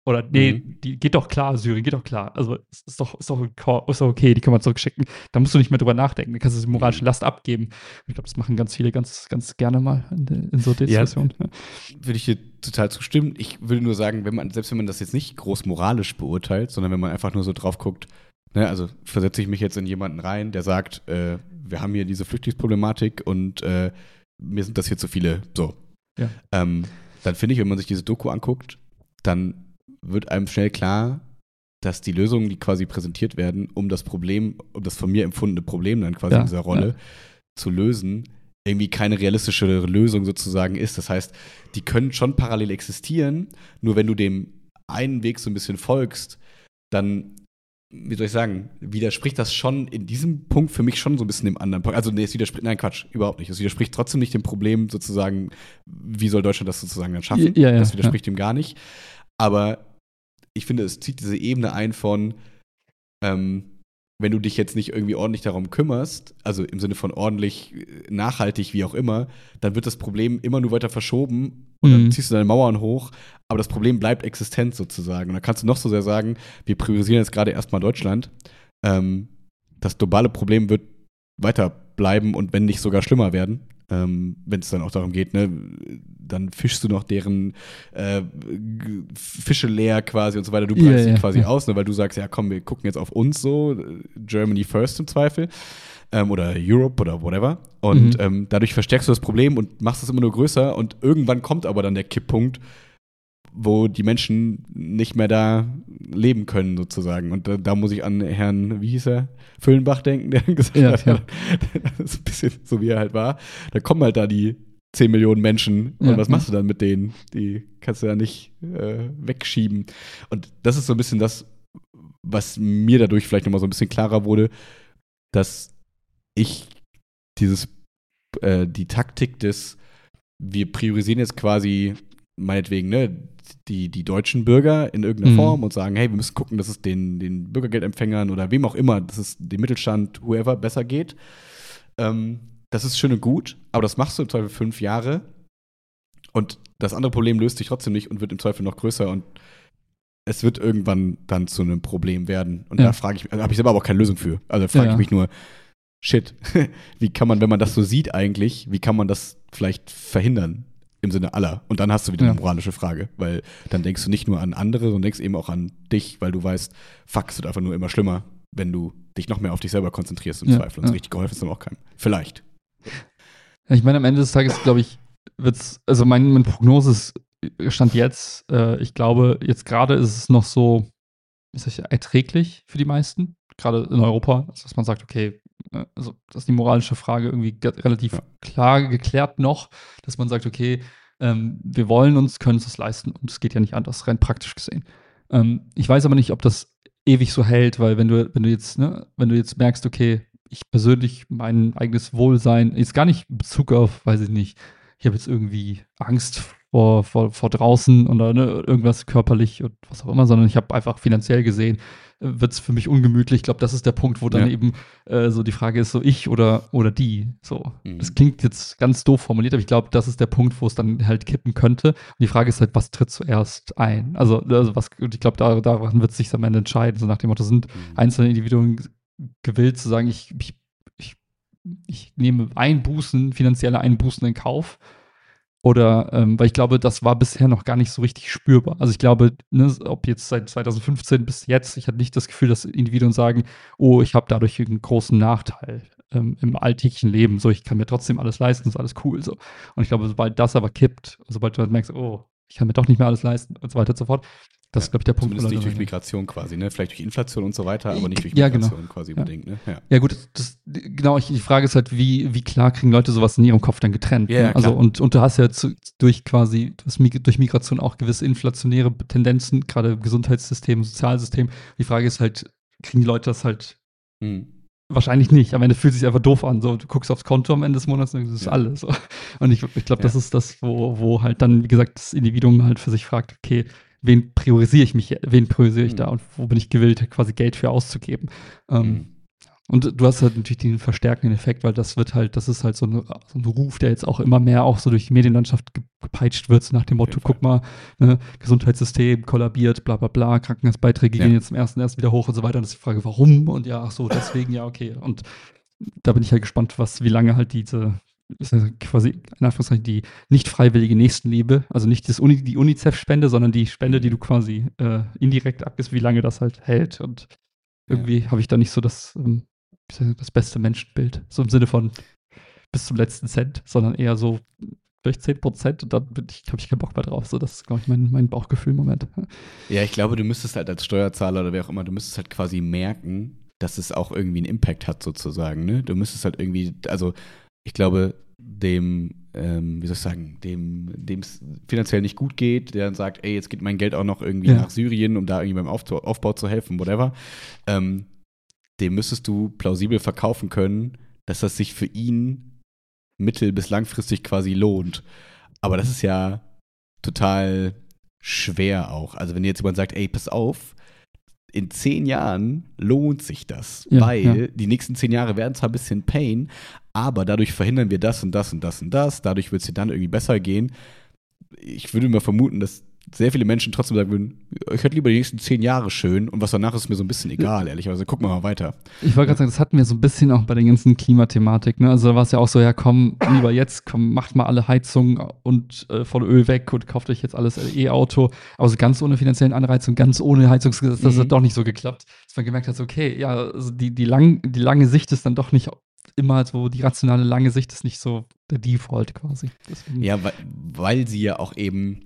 Oder nee, Mhm. die geht doch klar, Syrien, geht doch klar. Also es ist doch, ist doch, ist doch okay, die können wir zurückschicken. Da musst du nicht mehr drüber nachdenken. Da kannst du die moralische Mhm. Last abgeben. Ich glaube, das machen ganz viele ganz, ganz gerne mal in, in so Ja, Diskussionen. Ja. würde ich dir total zustimmen. Ich würde nur sagen, wenn man, selbst wenn man das jetzt nicht groß moralisch beurteilt, sondern wenn man einfach nur so drauf guckt, ne, also versetze ich mich jetzt in jemanden rein, der sagt, äh, wir haben hier diese Flüchtlingsproblematik und äh, mir sind das hier zu viele, so. Ja. Ähm, dann finde ich, wenn man sich diese Doku anguckt, dann wird einem schnell klar, dass die Lösungen, die quasi präsentiert werden, um das Problem, um das von mir empfundene Problem dann quasi Ja, in dieser Rolle ja. zu lösen, irgendwie keine realistische Lösung sozusagen ist. Das heißt, die können schon parallel existieren, nur wenn du dem einen Weg so ein bisschen folgst, dann, wie soll ich sagen, widerspricht das schon in diesem Punkt für mich schon so ein bisschen dem anderen Punkt. Also, nee, es widerspricht, nein, Quatsch, überhaupt nicht. Es widerspricht trotzdem nicht dem Problem sozusagen, wie soll Deutschland das sozusagen dann schaffen? Ja, ja, das widerspricht ja. dem gar nicht. Aber ich finde, es zieht diese Ebene ein von, ähm, wenn du dich jetzt nicht irgendwie ordentlich darum kümmerst, also im Sinne von ordentlich, nachhaltig, wie auch immer, dann wird das Problem immer nur weiter verschoben und dann Mhm. ziehst du deine Mauern hoch, aber das Problem bleibt existent sozusagen. Und dann kannst du noch so sehr sagen, wir priorisieren jetzt gerade erstmal Deutschland. Ähm, das globale Problem wird weiter bleiben und wenn nicht sogar schlimmer werden. Ähm, wenn es dann auch darum geht, ne, dann fischst du noch deren äh, G- Fische leer quasi und so weiter. Du Ja, breitest ja, die quasi ja. aus, ne, weil du sagst, ja komm, wir gucken jetzt auf uns so, Germany first im Zweifel ähm, oder Europe oder whatever. Und Mhm. ähm, dadurch verstärkst du das Problem und machst es immer nur größer und irgendwann kommt aber dann der Kipppunkt, wo die Menschen nicht mehr da leben können, sozusagen. Und da, da muss ich an Herrn, wie hieß er, Füllenbach denken, der gesagt Ja, hat, ja. das ist ein bisschen so, wie er halt war. Da kommen halt da die zehn Millionen Menschen und Ja, was ja. machst du dann mit denen? Die kannst du ja nicht äh, wegschieben. Und das ist so ein bisschen das, was mir dadurch vielleicht nochmal so ein bisschen klarer wurde, dass ich dieses, äh, die Taktik des, wir priorisieren jetzt quasi meinetwegen, ne, die, die deutschen Bürger in irgendeiner Mhm. Form und sagen, hey, wir müssen gucken, dass es den, den Bürgergeldempfängern oder wem auch immer, dass es dem Mittelstand, whoever, besser geht. Ähm, das ist schön und gut, aber das machst du im Zweifel fünf Jahre und das andere Problem löst sich trotzdem nicht und wird im Zweifel noch größer und es wird irgendwann dann zu einem Problem werden. Und Ja. da frage ich, also habe ich selber aber auch keine Lösung für. Also da frage Ja, ich ja. mich nur, shit, wie kann man, wenn man das so sieht eigentlich, wie kann man das vielleicht verhindern? Im Sinne aller. Und dann hast du wieder Ja. eine moralische Frage, weil dann denkst du nicht nur an andere, sondern denkst eben auch an dich, weil du weißt, fuck, es wird einfach nur immer schlimmer, wenn du dich noch mehr auf dich selber konzentrierst im Ja, Zweifel. Und so ja. richtig geholfen ist dann auch keinem. Vielleicht. Ja, ich meine, am Ende des Tages, glaube ich, wird's, also mein, meine Prognose ist, Stand jetzt, äh, ich glaube, jetzt gerade ist es noch so, ist es erträglich für die meisten, gerade in Europa, also dass man sagt, okay, äh, also das ist die moralische Frage irgendwie ge- relativ Ja. klar geklärt noch, dass man sagt, okay, ähm, wir wollen uns, können uns das leisten und es geht ja nicht anders, rein praktisch gesehen. Ähm, ich weiß aber nicht, ob das ewig so hält, weil wenn du, wenn du jetzt, ne, wenn du jetzt merkst, okay, ich persönlich, mein eigenes Wohlsein, jetzt gar nicht in Bezug auf, weiß ich nicht, ich habe jetzt irgendwie Angst vor, vor, vor draußen oder ne, irgendwas körperlich und was auch immer, sondern ich habe einfach finanziell gesehen, wird es für mich ungemütlich. Ich glaube, das ist der Punkt, wo dann Ja. eben äh, so die Frage ist, so ich oder, oder die. So. Mhm. Das klingt jetzt ganz doof formuliert, aber ich glaube, das ist der Punkt, wo es dann halt kippen könnte. Und die Frage ist halt, was tritt zuerst ein? Also, also was, und ich glaube, da, daran wird es sich am Ende entscheiden. So nach dem Motto, sind Mhm. einzelne Individuen gewillt zu sagen, ich, ich, ich, ich nehme Einbußen, finanzielle Einbußen in Kauf. Oder, ähm, weil ich glaube, das war bisher noch gar nicht so richtig spürbar. Also ich glaube, ne, ob jetzt seit zwanzig fünfzehn bis jetzt, ich hatte nicht das Gefühl, dass Individuen sagen, oh, ich habe dadurch einen großen Nachteil ähm, im alltäglichen Leben. So, ich kann mir trotzdem alles leisten, ist alles cool. So. Und ich glaube, sobald das aber kippt, sobald du halt merkst, oh, ich kann mir doch nicht mehr alles leisten und so weiter und so fort, das ist, glaube ich, der Punkt. Zumindest wo nicht Leute durch sagen, Migration quasi, ne? Vielleicht durch Inflation und so weiter, aber nicht durch Ja, genau. Migration quasi Ja. bedingt, ne? Ja. Ja, gut, das, genau, ich, die Frage ist halt, wie, wie klar kriegen Leute sowas in ihrem Kopf dann getrennt? Ja, ja, ne? Also, klar. und, und du hast ja zu, durch quasi, du hast Mig- durch Migration auch gewisse inflationäre Tendenzen, gerade im Gesundheitssystem, Sozialsystem. Die Frage ist halt, kriegen die Leute das halt Mhm. wahrscheinlich nicht. Am Ende fühlt es sich einfach doof an. So, du guckst aufs Konto am Ende des Monats und das ist Ja. alles. So. Und ich, ich glaube, das Ja. ist das, wo, wo halt dann, wie gesagt, das Individuum halt für sich fragt, okay, wen priorisiere ich mich, wen priorisiere ich Mhm. da und wo bin ich gewillt, quasi Geld für auszugeben? Ähm, Mhm. Und du hast halt natürlich den verstärkenden Effekt, weil das wird halt, das ist halt so, eine, so ein Ruf, der jetzt auch immer mehr auch so durch die Medienlandschaft gepeitscht wird, so nach dem Motto, guck mal, ne, Gesundheitssystem kollabiert, bla bla bla, Krankenhausbeiträge ja. gehen jetzt im ersten erst wieder hoch und so weiter. Und das ist die Frage, warum? Und ja, ach so, deswegen, ja, okay. Und da bin ich halt gespannt, was, wie lange halt diese, quasi, in Anführungszeichen, die nicht freiwillige Nächstenliebe, also nicht das Uni, die UNICEF-Spende, sondern die Spende, die du quasi äh, indirekt abgibst, wie lange das halt hält. Und irgendwie ja. habe ich da nicht so das, ähm, das beste Menschenbild. So im Sinne von bis zum letzten Cent, sondern eher so vielleicht zehn Prozent und dann ich, habe ich keinen Bock mehr drauf. So, das ist, glaube ich, mein, mein Bauchgefühl im Moment. Ja, ich glaube, du müsstest halt als Steuerzahler oder wer auch immer, du müsstest halt quasi merken, dass es auch irgendwie einen Impact hat, sozusagen. Ne? Du müsstest halt irgendwie, also ich glaube, dem, ähm, wie soll ich sagen, dem, dem es finanziell nicht gut geht, der dann sagt, ey, jetzt geht mein Geld auch noch irgendwie ja. nach Syrien, um da irgendwie beim Aufbau, Aufbau zu helfen, whatever, ähm, dem müsstest du plausibel verkaufen können, dass das sich für ihn mittel- bis langfristig quasi lohnt. Aber das ist ja total schwer auch. Also wenn jetzt jemand sagt, ey, pass auf, in zehn Jahren lohnt sich das, ja, weil ja. die nächsten zehn Jahre werden zwar ein bisschen Pain, aber dadurch verhindern wir das und das und das und das, dadurch wird es dir dann irgendwie besser gehen. Ich würde mal vermuten, dass sehr viele Menschen trotzdem sagen würden, ich hätte lieber die nächsten zehn Jahre schön und was danach ist mir so ein bisschen egal, ehrlicherweise. Gucken wir mal weiter. Ich wollte gerade sagen, das hatten wir so ein bisschen auch bei der ganzen Klimathematik, ne? Also da war es ja auch so, ja komm, lieber jetzt, komm, macht mal alle Heizungen und äh, von Öl weg und kauft euch jetzt alles E-Auto. Aber so ganz ohne finanziellen Anreiz und ganz ohne Heizungsgesetz, das mhm. hat doch nicht so geklappt. Dass man gemerkt hat, so, okay, ja, also die, die, lang, die lange Sicht ist dann doch nicht immer so, die rationale lange Sicht ist nicht so der Default quasi. Deswegen. Ja, weil, weil sie ja auch eben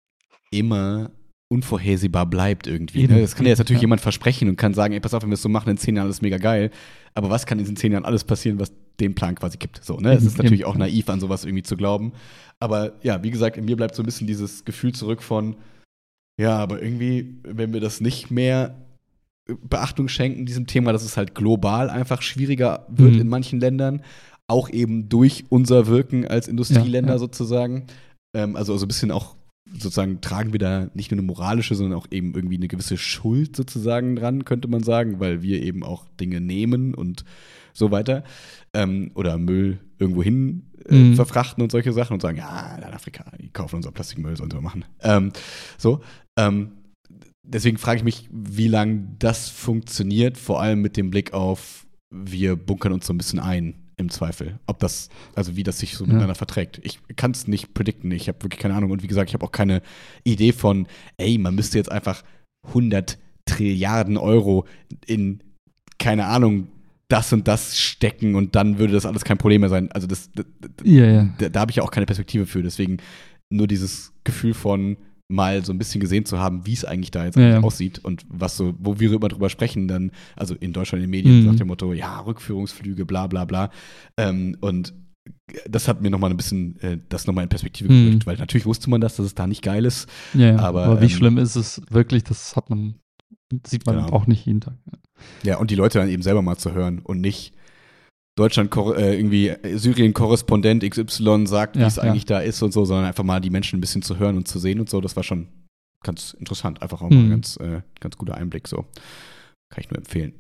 immer unvorhersehbar bleibt irgendwie. Ne? Das kann ja jetzt natürlich ja. jemand versprechen und kann sagen, ey, pass auf, wenn wir es so machen, in zehn Jahren ist mega geil. Aber was kann in diesen zehn Jahren alles passieren, was den Plan quasi gibt? So, ne? Es ist natürlich auch naiv, an sowas irgendwie zu glauben. Aber ja, wie gesagt, in mir bleibt so ein bisschen dieses Gefühl zurück von, ja, aber irgendwie, wenn wir das nicht mehr Beachtung schenken, diesem Thema, dass es halt global einfach schwieriger wird mhm. in manchen Ländern, auch eben durch unser Wirken als Industrieländer ja, ja. sozusagen. Ähm, also so ein bisschen auch sozusagen tragen wir da nicht nur eine moralische, sondern auch eben irgendwie eine gewisse Schuld sozusagen dran, könnte man sagen, weil wir eben auch Dinge nehmen und so weiter. Ähm, oder Müll irgendwo hin äh, mhm. verfrachten und solche Sachen und sagen, ja, in Afrika, die kaufen unser Plastikmüll, sollen wir machen. Ähm, so, ähm, deswegen frage ich mich, wie lange das funktioniert, vor allem mit dem Blick auf, wir bunkern uns so ein bisschen ein. Im Zweifel. Ob das, also wie das sich so ja. miteinander verträgt. Ich kann es nicht predikten. Ich habe wirklich keine Ahnung. Und wie gesagt, ich habe auch keine Idee von, ey, man müsste jetzt einfach hundert Trilliarden Euro in, keine Ahnung, das und das stecken und dann würde das alles kein Problem mehr sein. Also das, das ja, ja. da, da habe ich ja auch keine Perspektive für. Deswegen nur dieses Gefühl von mal so ein bisschen gesehen zu haben, wie es eigentlich da jetzt ja, ja. aussieht und was so, wo wir immer drüber sprechen, dann, also in Deutschland in den Medien, mhm. nach dem Motto, ja, Rückführungsflüge, bla bla bla. Ähm, und das hat mir nochmal ein bisschen, äh, das nochmal in Perspektive mhm. gerückt, weil natürlich wusste man das, dass es da nicht geil ist. Ja, aber, aber wie ähm, schlimm ist es wirklich, das hat man, sieht man genau. auch nicht jeden Tag. Ja, und die Leute dann eben selber mal zu hören und nicht Deutschland, äh, irgendwie Syrien-Korrespondent X Y sagt, wie ja, es ja. eigentlich da ist und so, sondern einfach mal die Menschen ein bisschen zu hören und zu sehen und so, das war schon ganz interessant, einfach auch mal ein mhm. ganz, äh, ganz guter Einblick, so. Kann ich nur empfehlen.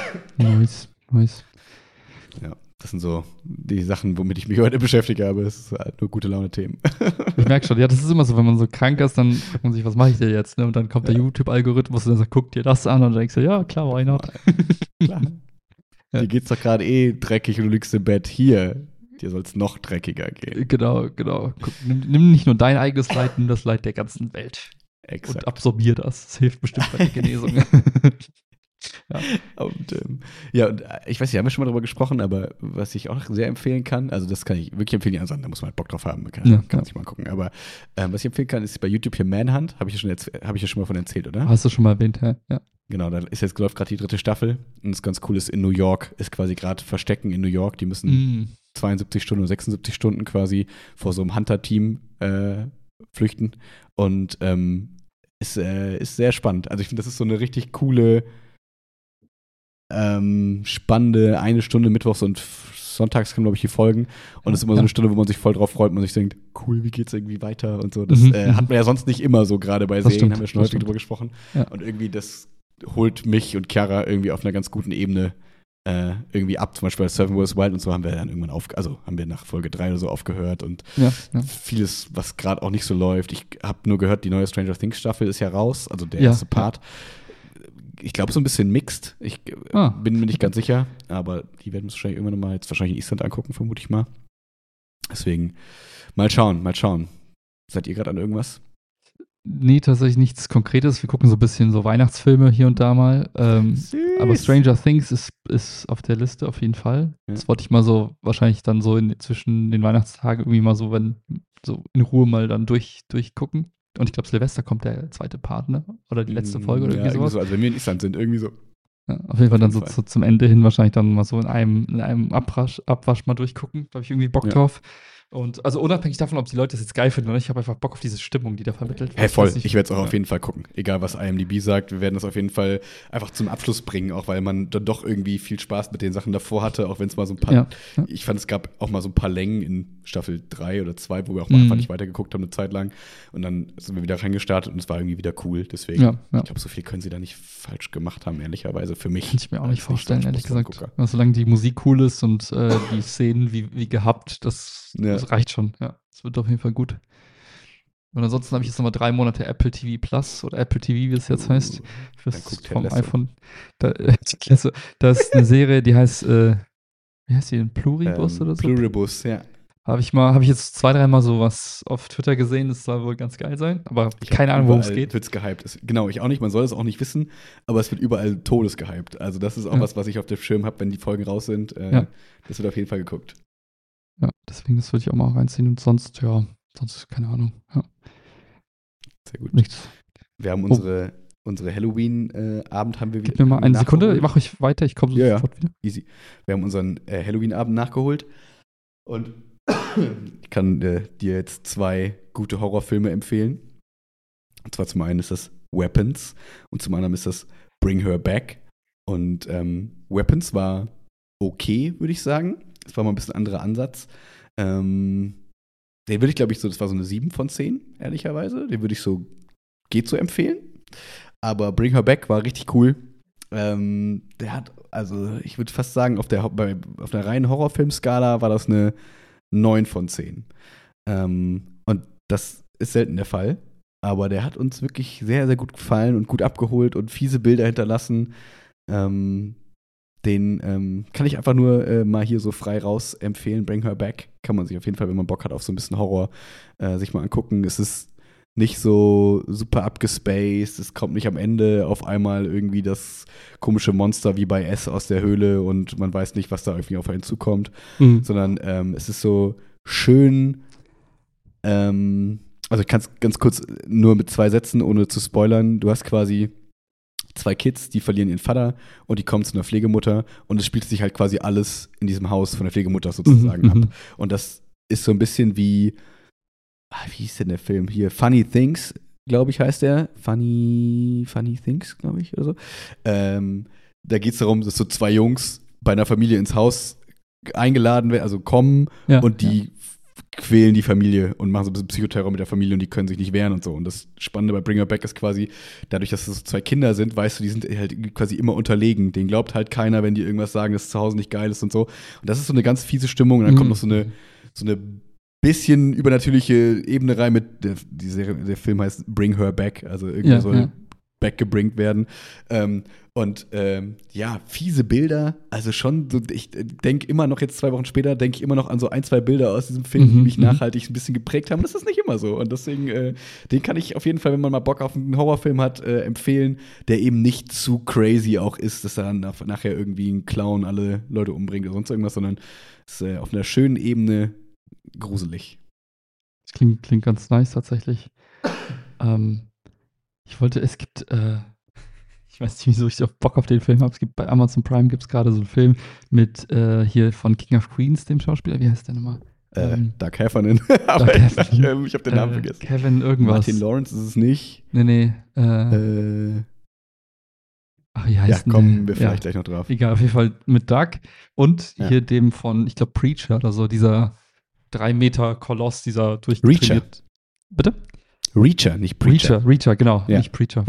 Nice, nice. Ja, das sind so die Sachen, womit ich mich heute beschäftige, aber es ist halt nur gute Laune-Themen. Ich merke schon, ja, das ist immer so, wenn man so krank ist, dann fragt man sich, was mache ich denn jetzt? Ne? Und dann kommt der ja. YouTube-Algorithmus und dann sagt, guck dir das an und dann denkst du, ja, klar, why not? Klar. Ja. Dir geht's doch gerade eh dreckig und du liegst im Bett. Hier, dir soll's noch dreckiger gehen. Genau, genau. Guck, nimm, nimm nicht nur dein eigenes Leid, nimm das Leid der ganzen Welt. Exakt. Und absorbier das. Das hilft bestimmt bei der Genesung. ja. Und, ähm, ja, und ich weiß nicht, haben wir schon mal darüber gesprochen, aber was ich auch sehr empfehlen kann, also das kann ich wirklich empfehlen, die anderen, da muss man halt Bock drauf haben, man kann, ja, kann ja. sich mal gucken, aber ähm, was ich empfehlen kann, ist bei YouTube hier Manhunt, habe ich, ja schon hab ich ja schon mal von erzählt, oder? Hast du schon mal erwähnt, ja. ja. Genau, da ist jetzt läuft gerade die dritte Staffel und das ganz cool ist, in New York ist quasi gerade Verstecken in New York, die müssen mm. zweiundsiebzig Stunden oder sechsundsiebzig Stunden quasi vor so einem Hunter-Team äh, flüchten und ähm, ist, äh, ist sehr spannend. Also ich finde, das ist so eine richtig coole, ähm, spannende eine Stunde Mittwochs und Sonntags kann, glaube ich, die Folgen. Und es ist immer so eine Stunde, wo man sich voll drauf freut und man sich denkt, cool, wie geht's irgendwie weiter und so. Das mhm, äh, hat man ja sonst nicht immer so, gerade bei das Serien, stimmt, haben wir schon häufig stimmt. drüber gesprochen. Ja. Und irgendwie, das holt mich und Chiara irgendwie auf einer ganz guten Ebene äh, irgendwie ab. Zum Beispiel bei Seven Wars Wild und so haben wir dann irgendwann auf, also haben wir nach Folge drei oder so aufgehört und ja, ja. vieles, was gerade auch nicht so läuft. Ich habe nur gehört, die neue Stranger Things Staffel ist ja raus, also der Ja, erste Part. Ich glaube, so ein bisschen mixed. Ich äh, Ah. bin mir nicht ganz sicher, aber die werden wir uns wahrscheinlich irgendwann nochmal jetzt wahrscheinlich in Island angucken, vermute ich mal. Deswegen mal schauen, mal schauen. Seid ihr gerade an irgendwas? Nee, tatsächlich nichts Konkretes. Wir gucken so ein bisschen so Weihnachtsfilme hier und da mal. Ähm, Süß. aber Stranger Things ist, ist auf der Liste auf jeden Fall. Ja. Das wollte ich mal so wahrscheinlich dann so in, zwischen den Weihnachtstagen irgendwie mal so, wenn so in Ruhe mal dann durch, durchgucken. Und ich glaube, Silvester kommt der zweite Part, ne? Oder die letzte Folge oder ja, irgendwie sowas. so. Also wenn wir in Island sind, irgendwie so. Ja, auf jeden Fall dann so, Fall. so zum Ende hin wahrscheinlich dann mal so in einem, in einem Abwasch, Abwasch mal durchgucken. Da habe ich irgendwie Bock Ja. drauf. Und also unabhängig davon, ob die Leute das jetzt geil finden oder nicht, ich habe einfach Bock auf diese Stimmung, die da vermittelt wird. Hey, voll. weiß nicht- Ich werde es auch ja. auf jeden Fall gucken. Egal, was I M D B sagt. Wir werden es auf jeden Fall einfach zum Abschluss bringen, auch weil man dann doch irgendwie viel Spaß mit den Sachen davor hatte, auch wenn es mal so ein paar. Ja, ja. Ich fand, es gab auch mal so ein paar Längen in Staffel drei oder zwei, wo wir auch mal Mhm. einfach nicht weitergeguckt haben, eine Zeit lang. Und dann sind wir wieder reingestartet und es war irgendwie wieder cool. Deswegen, Ja, ja. ich glaube, so viel können sie da nicht falsch gemacht haben, ehrlicherweise. Für mich. Kann ich mir auch nicht als vorstellen, ehrlich gesagt. Nicht-Sport-Gucker. Also, solange die Musik cool ist und äh, die Szenen wie, wie gehabt, das, Ja. das reicht schon. Ja, es wird auf jeden Fall gut. Und ansonsten habe ich jetzt nochmal drei Monate Apple T V Plus oder Apple T V, wie es jetzt heißt, Dann fürs, guckt Ted vom Lasso. iPhone. Da, äh, die Lasso. Da ist eine Serie, die heißt, äh, wie heißt die denn? Pluribus Ähm, oder so? Pluribus, ja. Habe ich mal, habe ich jetzt zwei, dreimal so was auf Twitter gesehen, das soll wohl ganz geil sein, aber Ich keine hab Ahnung, worum es überall geht. Wird's gehypt. Es, genau, ich auch nicht. Man soll es auch nicht wissen, aber es wird überall Todes gehypt. Also das ist auch Ja. was, was ich auf dem Schirm habe, wenn die Folgen raus sind. Äh, Ja. Das wird auf jeden Fall geguckt. Ja, deswegen, das würde ich auch mal reinziehen und sonst, ja, sonst, keine Ahnung. Ja, Sehr gut. nichts. Wir haben unsere, unsere Halloween-Abend haben wir wieder. Gib mir mal eine Sekunde, nachgeholt. mache ich weiter, ich komme Ja, ja. sofort wieder. Easy. Wir haben unseren äh, Halloween-Abend nachgeholt und ich kann äh, dir jetzt zwei gute Horrorfilme empfehlen. Und zwar zum einen ist das Weapons und zum anderen ist das Bring Her Back. Und ähm, Weapons war okay, würde ich sagen. Es war mal ein bisschen anderer Ansatz. Ähm, den würde ich, glaube ich, so, das war so eine sieben von zehn, ehrlicherweise. Den würde ich so, geht so empfehlen. Aber Bring Her Back war richtig cool. Ähm, der hat, also ich würde fast sagen, auf der, bei, auf der reinen Horrorfilmskala war das eine neun von zehn. Ähm, und das ist selten der Fall. Aber der hat uns wirklich sehr, sehr gut gefallen und gut abgeholt und fiese Bilder hinterlassen. Ähm, den ähm, kann ich einfach nur äh, mal hier so frei raus empfehlen. Bring Her Back. Kann man sich auf jeden Fall, wenn man Bock hat auf so ein bisschen Horror, äh, sich mal angucken. Es ist nicht so super abgespaced. Es kommt nicht am Ende auf einmal irgendwie das komische Monster wie bei S aus der Höhle und man weiß nicht, was da irgendwie auf einen zukommt. Mhm. Sondern ähm, es ist so schön. Ähm, also ich kann es ganz kurz nur mit zwei Sätzen, ohne zu spoilern. Du hast quasi zwei Kids, die verlieren ihren Vater und die kommen zu einer Pflegemutter und es spielt sich halt quasi alles in diesem Haus von der Pflegemutter sozusagen Mhm, ab. mhm. Und das ist so ein bisschen wie, ah, wie hieß denn der Film hier? Funny Things, glaube ich, heißt der. Funny, Funny Things, glaube ich, oder so. Ähm, da geht es darum, dass so zwei Jungs bei einer Familie ins Haus eingeladen werden, also kommen Ja, und die ja. quälen die Familie und machen so ein bisschen Psychoterror mit der Familie und die können sich nicht wehren und so. Und das Spannende bei Bring Her Back ist quasi, dadurch, dass es so zwei Kinder sind, weißt du, die sind halt quasi immer unterlegen. Denen glaubt halt keiner, wenn die irgendwas sagen, dass es zu Hause nicht geil ist und so. Und das ist so eine ganz fiese Stimmung. Und dann Mhm. kommt noch so eine, so eine bisschen übernatürliche Ebene rein mit, der, die Serie, der Film heißt Bring Her Back, also irgendwie Ja, soll ja. backgebringt werden. Ähm, und ähm, ja, fiese Bilder, also schon, so, ich denke immer noch, jetzt zwei Wochen später, denke ich immer noch an so ein, zwei Bilder aus diesem Film, die Mhm, mich mhm. nachhaltig ein bisschen geprägt haben. Das ist nicht immer so. Und deswegen, äh, den kann ich auf jeden Fall, wenn man mal Bock auf einen Horrorfilm hat, äh, empfehlen, der eben nicht zu crazy auch ist, dass er dann nach, nachher irgendwie ein Clown alle Leute umbringt oder sonst irgendwas, sondern ist äh, auf einer schönen Ebene gruselig. Das klingt, klingt ganz nice tatsächlich. ähm, ich wollte, es gibt, äh, ich weiß nicht, wieso ich so Bock auf den Film habe. Es gibt bei Amazon Prime gibt es gerade so einen Film mit äh, hier von King of Queens, dem Schauspieler. Wie heißt der nochmal? Äh, Ähm, Doug Heffernan. Aber Doug ich, Heffernan. ähm, ich habe den Namen äh, vergessen. Kevin irgendwas. Martin Lawrence ist es nicht. Nee, nee. Äh, Äh, ach, wie ja, heißt denn kommen der? wir vielleicht Ja, gleich noch drauf. egal, auf jeden Fall mit Doug und Ja. hier dem von, ich glaube, Preacher oder so, dieser drei Meter Koloss, dieser durchtrainiert. Bitte? Reacher, nicht Preacher. Reacher, Reacher, genau, Ja. nicht Preacher. Ja. Warum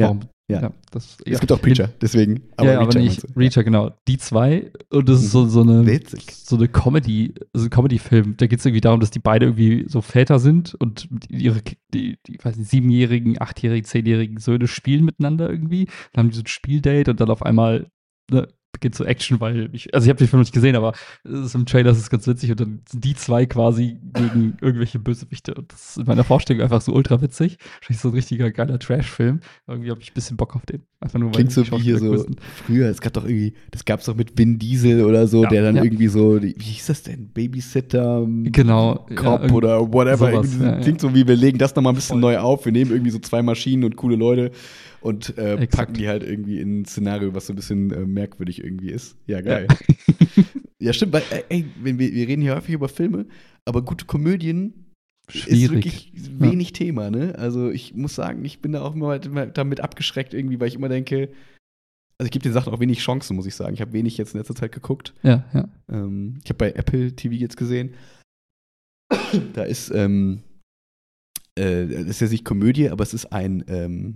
Ja. ja, das, Es ja. gibt auch Preacher, deswegen. Aber ja, Reacher, aber nicht Reacher, genau. Die zwei. Und das ist so, so eine, Witzig. so eine Comedy, so ein Comedy-Film. Da geht es irgendwie darum, dass die beide irgendwie so Väter sind und ihre, die, die weiß nicht, siebenjährigen, achtjährigen, zehnjährigen Söhne spielen miteinander irgendwie. Dann haben die so ein Spieldate und dann auf einmal, ne, beginnt so Action, weil ich, also ich habe den Film noch nicht gesehen, aber es ist im Trailer, das ist ganz witzig und dann sind die zwei quasi gegen irgendwelche Bösewichte und das ist in meiner Vorstellung einfach so ultra witzig. Wahrscheinlich so ein richtiger geiler Trash-Film. Irgendwie habe ich ein bisschen Bock auf den. Einfach nur, weil klingt so wie hier so wissen. Früher, es gab doch irgendwie, das gab's doch mit Vin Diesel oder so, ja, der dann ja. irgendwie so, wie hieß das denn, Babysitter, genau, Cop ja, oder whatever. sowas, ja, klingt ja. so wie, wir legen das nochmal ein bisschen neu auf, wir nehmen irgendwie so zwei Maschinen und coole Leute und äh, packen die halt irgendwie in ein Szenario, was so ein bisschen äh, merkwürdig irgendwie ist. Ja, geil. Ja, ja stimmt, weil, ey, wenn wir, wir reden hier häufig über Filme, aber gute Komödien Schwierig. ist wirklich wenig ja. Thema, ne? Also ich muss sagen, ich bin da auch immer damit abgeschreckt irgendwie, weil ich immer denke, also ich gebe den Sachen auch wenig Chancen, muss ich sagen. Ich habe wenig jetzt in letzter Zeit geguckt. Ja, ja. Ähm, ich habe bei Apple T V jetzt gesehen, da ist, ähm, äh, das ist ja nicht Komödie, aber es ist ein, ähm,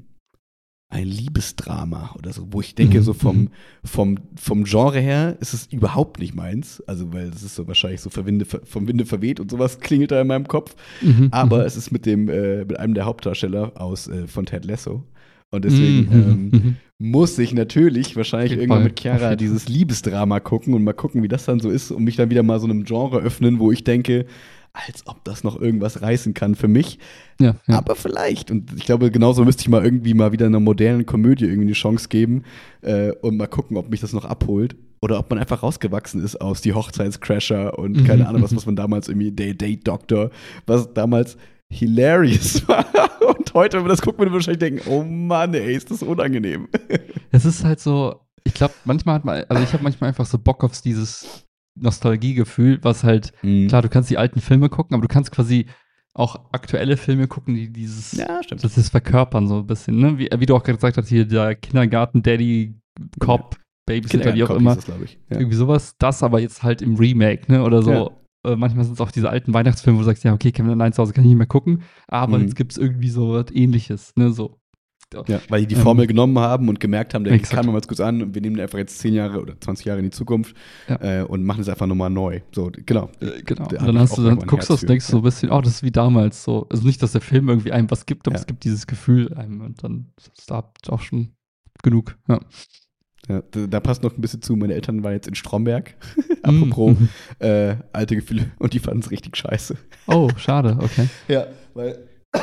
ein Liebesdrama oder so, wo ich denke, mhm. so vom, vom, vom Genre her ist es überhaupt nicht meins. Also, weil das ist so wahrscheinlich so verwinde, vom Winde verweht und sowas klingelt da in meinem Kopf. Mhm. Aber mhm. es ist mit dem, äh, mit einem der Hauptdarsteller aus äh, von Ted Lasso. Und deswegen mhm. ähm, muss ich natürlich wahrscheinlich irgendwann Fall. mit Chiara dieses Liebesdrama gucken und mal gucken, wie das dann so ist und mich dann wieder mal so einem Genre öffnen, wo ich denke, als ob das noch irgendwas reißen kann für mich. Ja, ja. Aber vielleicht. Und ich glaube, genauso müsste ich mal irgendwie mal wieder einer modernen Komödie irgendwie eine Chance geben äh, und mal gucken, ob mich das noch abholt. Oder ob man einfach rausgewachsen ist aus die Hochzeitscrasher und mhm. keine Ahnung, was, was man damals irgendwie, Date, Date Doctor, was damals hilarious war. Und heute, wenn man das guckt, würde man wahrscheinlich denken, oh Mann, ey, ist das unangenehm. Es ist halt so, ich glaube, manchmal hat man, also ich habe manchmal einfach so Bock auf dieses Nostalgiegefühl, was halt, mhm. klar, du kannst die alten Filme gucken, aber du kannst quasi auch aktuelle Filme gucken, die dieses, ja, stimmt. das ist verkörpern so ein bisschen, ne? Wie, wie du auch gerade gesagt hast, hier der Kindergarten-Daddy, Cop, ja. Babysitter, wie auch immer. Das, ich. Ja. Irgendwie sowas, das aber jetzt halt im Remake, ne? Oder so. Ja. Äh, manchmal sind es auch diese alten Weihnachtsfilme, wo du sagst, ja, okay, Kevin allein zu Hause kann ich nicht mehr gucken, aber mhm. jetzt gibt es irgendwie so was Ähnliches, ne? So. Ja, weil die die Formel ähm, genommen haben und gemerkt haben, der kann man mal kurz an und wir nehmen den einfach jetzt zehn Jahre oder zwanzig Jahre in die Zukunft ja. äh, und machen es einfach nochmal neu. So, genau. Äh, genau. Und dann hast du, dann guckst du das und denkst ja. so ein bisschen, oh, das ist wie damals so. Also nicht, dass der Film irgendwie einem was gibt, aber ja. es gibt dieses Gefühl einem und dann ist da auch schon genug. Ja. Ja, da, da passt noch ein bisschen zu, meine Eltern waren jetzt in Stromberg, apropos mm. äh, alte Gefühle und die fanden es richtig scheiße. Oh, schade, okay. Ja, weil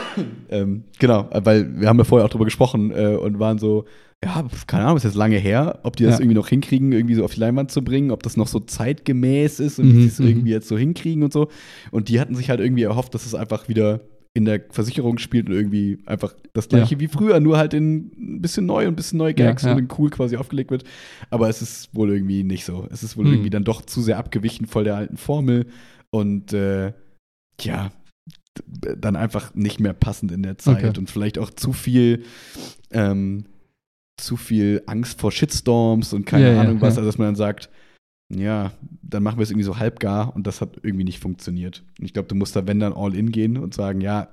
ähm, genau, weil wir haben ja vorher auch drüber gesprochen äh, und waren so, ja, keine Ahnung, ist jetzt lange her, ob die das ja. irgendwie noch hinkriegen, irgendwie so auf die Leinwand zu bringen, ob das noch so zeitgemäß ist und mhm, wie sie es irgendwie jetzt so hinkriegen und so. Und die hatten sich halt irgendwie erhofft, dass es einfach wieder in der Versicherung spielt und irgendwie einfach das gleiche ja. wie früher, nur halt in ein bisschen neu und ein bisschen neue Gags ja, ja. und in cool quasi aufgelegt wird. Aber es ist wohl irgendwie nicht so. Es ist wohl mhm. irgendwie dann doch zu sehr abgewichen von der alten Formel und äh, ja, dann einfach nicht mehr passend in der Zeit okay. und vielleicht auch zu viel ähm, zu viel Angst vor Shitstorms und keine ja, Ahnung ja, was, ja. also dass man dann sagt, ja, dann machen wir es irgendwie so halbgar und das hat irgendwie nicht funktioniert. Und ich glaube, du musst da, wenn dann all in gehen und sagen, ja,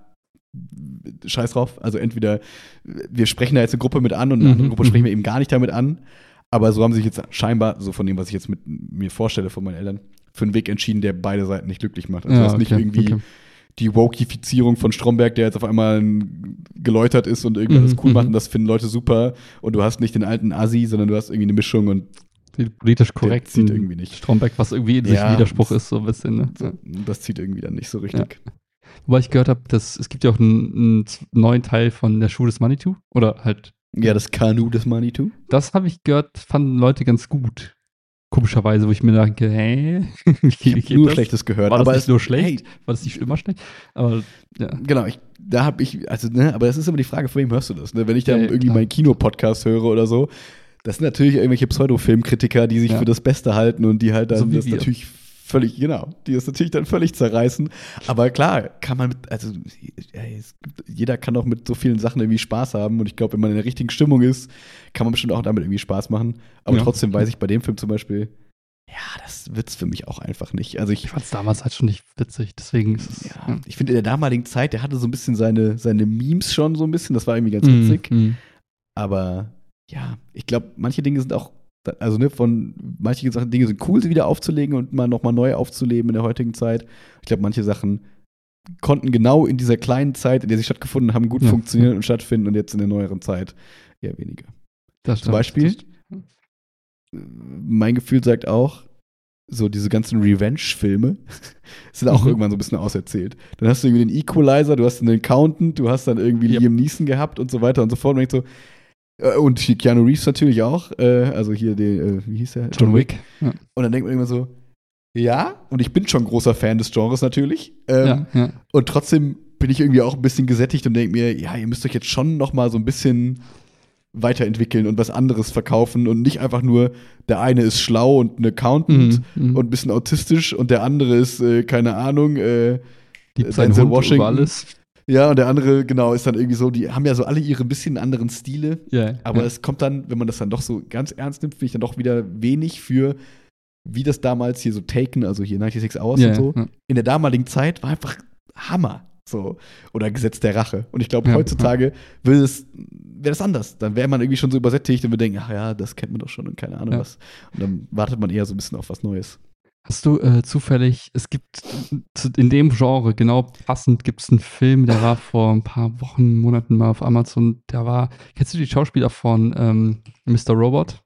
scheiß drauf, also entweder wir sprechen da jetzt eine Gruppe mit an und eine andere Gruppe sprechen wir eben gar nicht damit an, aber so haben sie sich jetzt scheinbar, so von dem, was ich jetzt mit mir vorstelle von meinen Eltern, für einen Weg entschieden, der beide Seiten nicht glücklich macht. Also ja, das ist okay, nicht irgendwie okay. die Wokifizierung von Stromberg, der jetzt auf einmal geläutert ist und irgendwie alles cool macht und das finden Leute super und du hast nicht den alten Assi, sondern du hast irgendwie eine Mischung und die politisch korrekt zieht irgendwie nicht. Stromberg, was irgendwie in sich ja, ein Widerspruch ist, so ein bisschen. Ne? So, das zieht irgendwie dann nicht so richtig. Ja. Wobei ich gehört habe, dass es gibt ja auch einen, einen neuen Teil von der Schuh des Manitou oder halt ja, das Kanu des Manitou. Das habe ich gehört, fanden Leute ganz gut. Komischerweise, wo ich mir denke, hä? Ich habe nur das? Schlechtes gehört. War das aber nicht es, nur schlecht? Hey, war das nicht immer schlecht? Aber, ja. Genau, ich, da habe ich, also, ne, aber das ist immer die Frage, von wem hörst du das? Ne? Wenn ich dann ja, irgendwie klar. meinen Kinopodcast höre oder so, das sind natürlich irgendwelche Pseudo-Filmkritiker, die sich ja. für das Beste halten und die halt dann so das wir. natürlich völlig, genau, die das natürlich dann völlig zerreißen. Aber klar, kann man mit, also ja, es gibt, jeder kann auch mit so vielen Sachen irgendwie Spaß haben und ich glaube, wenn man in der richtigen Stimmung ist, kann man bestimmt auch damit irgendwie Spaß machen. Aber ja. trotzdem weiß ich bei dem Film zum Beispiel, ja, das wird's für mich auch einfach nicht. Also ich, ich fand es damals halt schon nicht witzig, deswegen ist es, ja, ja. Ich finde in der damaligen Zeit, der hatte so ein bisschen seine, seine Memes schon so ein bisschen, das war irgendwie ganz witzig. Mm, mm. Aber ja, ich glaube, manche Dinge sind auch, also ne, von manche Sachen, Dinge sind cool, sie wieder aufzulegen und mal nochmal neu aufzuleben in der heutigen Zeit. Ich glaube, manche Sachen konnten genau in dieser kleinen Zeit, in der sie stattgefunden haben, gut Ja. funktionieren und stattfinden und jetzt in der neueren Zeit eher weniger. Das Zum Beispiel, mein Gefühl sagt auch, so diese ganzen Revenge-Filme sind auch Mhm. irgendwann so ein bisschen auserzählt. Dann hast du irgendwie den Equalizer, du hast den Accountant, du hast dann irgendwie Yep. Liam Neeson gehabt und so weiter und so fort. Und ich so, äh, und Keanu Reeves natürlich auch, äh, also hier den, äh, wie hieß der? John Wick. Ja. Und dann denkt man immer so, ja, und ich bin schon großer Fan des Genres natürlich. Ähm, Ja, ja. Und trotzdem bin ich irgendwie auch ein bisschen gesättigt und denke mir, ja, ihr müsst euch jetzt schon noch mal so ein bisschen weiterentwickeln und was anderes verkaufen und nicht einfach nur, der eine ist schlau und ein Accountant Mhm, mhm. und ein bisschen autistisch und der andere ist, äh, keine Ahnung, äh, Liebt seinen Denzel Hund Washington. über alles. Ja, und der andere, genau, ist dann irgendwie so, die haben ja so alle ihre bisschen anderen Stile, Ja, aber ja. es kommt dann, wenn man das dann doch so ganz ernst nimmt, finde ich dann doch wieder wenig für, wie das damals hier so Taken, also hier sechsundneunzig Hours Ja, und so, ja. in der damaligen Zeit war einfach Hammer. So. Oder Gesetz der Rache. Und ich glaube, Ja, heutzutage will es, wäre das anders. Dann wäre man irgendwie schon so übersättigt und wir denken, ach ja, das kennt man doch schon und keine Ahnung Ja. was. Und dann wartet man eher so ein bisschen auf was Neues. Hast du äh, zufällig, es gibt zu, in dem Genre, genau passend, gibt es einen Film, der war vor ein paar Wochen, Monaten mal auf Amazon, der war, kennst du die Schauspieler von ähm, Mister Robot?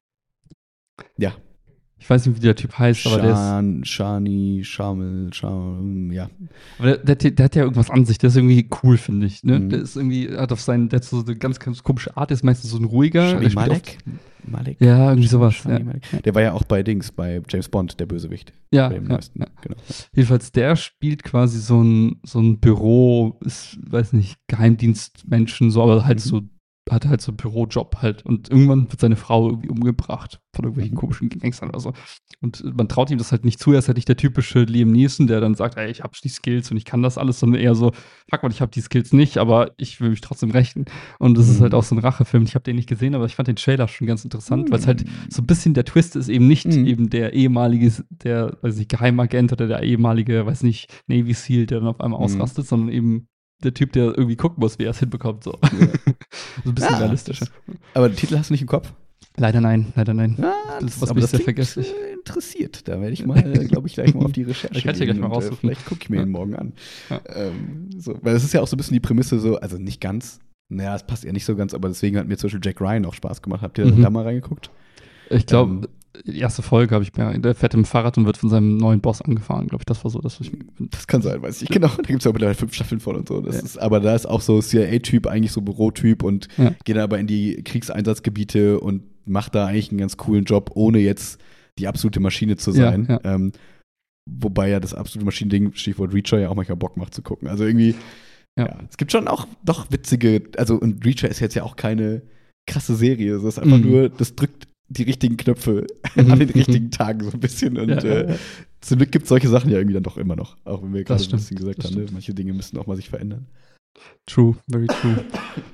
Ja. Ich weiß nicht, wie der Typ heißt, aber der ist, Shan, Shani, Shamil, Sham, ja. aber der, der, der hat ja irgendwas an sich, der ist irgendwie cool, finde ich, ne? Mhm. Der ist irgendwie, hat auf seinen, der hat so eine ganz, ganz komische Art, ist meistens so ein ruhiger. Shani der spielt Malek? Auch, Malek? ja, irgendwie sowas, Shani ja. Malek. Der war ja auch bei Dings, bei James Bond, der Bösewicht. Ja, Bei dem ja, neuesten, ja. genau. Jedenfalls, der spielt quasi so ein, so ein Büro, ist, weiß nicht, Geheimdienstmenschen, so, aber halt Mhm. so, hat halt so einen Bürojob halt. Und irgendwann wird seine Frau irgendwie umgebracht von irgendwelchen Mhm. komischen Gangstern oder so. Und man traut ihm das halt nicht zu. Er ist halt nicht der typische Liam Neeson, der dann sagt, ey, ich habe die Skills und ich kann das alles, sondern eher so, fuck mal, ich habe die Skills nicht, aber ich will mich trotzdem rächen. Und das Mhm. ist halt auch so ein Rachefilm. Ich habe den nicht gesehen, aber ich fand den Trailer schon ganz interessant, weil es halt so ein bisschen der Twist ist eben nicht Mhm. eben der ehemalige, der, weiß nicht, Geheimagent oder der ehemalige, weiß nicht, Navy SEAL, der dann auf einmal Mhm. ausrastet, sondern eben der Typ, der irgendwie gucken muss, wie er es hinbekommt. So. so ein bisschen Ah, realistischer. Aber den Titel hast du nicht im Kopf? Leider nein, leider nein. Ja, Das- das, was aber mich das sehr klingt, vergesslich. äh, interessiert. Da werde ich mal, äh, glaube ich, gleich mal auf die Recherche Ich kann dir gehen gleich mal und, äh, raussuchen. Vielleicht gucke ich mir Ja. ihn morgen an. Ja. Ähm, so, weil es ist ja auch so ein bisschen die Prämisse so, also nicht ganz, naja, es passt eher nicht so ganz, aber deswegen hat mir zum Beispiel Jack Ryan auch Spaß gemacht. Habt ihr Mhm. da mal reingeguckt? Ich glaube, Ähm, die erste Folge habe ich mir, der fährt im Fahrrad und wird von seinem neuen Boss angefahren. Glaube ich, das war so, das, was ich Das kann sein, weiß ich nicht genau. Da gibt es ja auch mittlerweile fünf Staffeln von und so. Das Ja. ist, aber da ist auch so C I A-Typ, eigentlich so Bürotyp und Ja. geht dann aber in die Kriegseinsatzgebiete und macht da eigentlich einen ganz coolen Job, ohne jetzt die absolute Maschine zu Ja, sein. ja. Ähm, wobei ja das absolute Maschinending, Stichwort Reacher, ja auch manchmal Bock macht zu gucken. Also irgendwie, ja. Ja. Es gibt schon auch doch witzige, also und Reacher ist jetzt ja auch keine krasse Serie. Es ist einfach Mhm. nur, das drückt die richtigen Knöpfe Mhm. an den richtigen Tagen so ein bisschen. Und Ja, äh, ja, ja. zum Glück gibt es solche Sachen ja irgendwie dann doch immer noch. Auch wenn wir gerade Das ein bisschen stimmt, gesagt das haben, ne? stimmt. Manche Dinge müssen auch mal sich verändern. True, very true.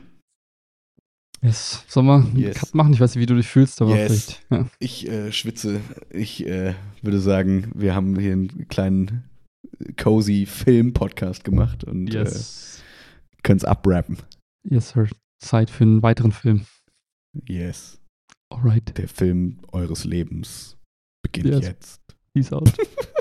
Yes. Sollen wir einen Yes. Cut machen? Ich weiß nicht, wie du dich fühlst, aber Yes. vielleicht. Ja. Ich äh, schwitze. Ich äh, würde sagen, wir haben hier einen kleinen cozy Film-Podcast gemacht und Yes. äh, können es abrappen. Yes, sir. Zeit für einen weiteren Film. Yes. Alright. Der Film eures Lebens beginnt Yes. jetzt. Peace out.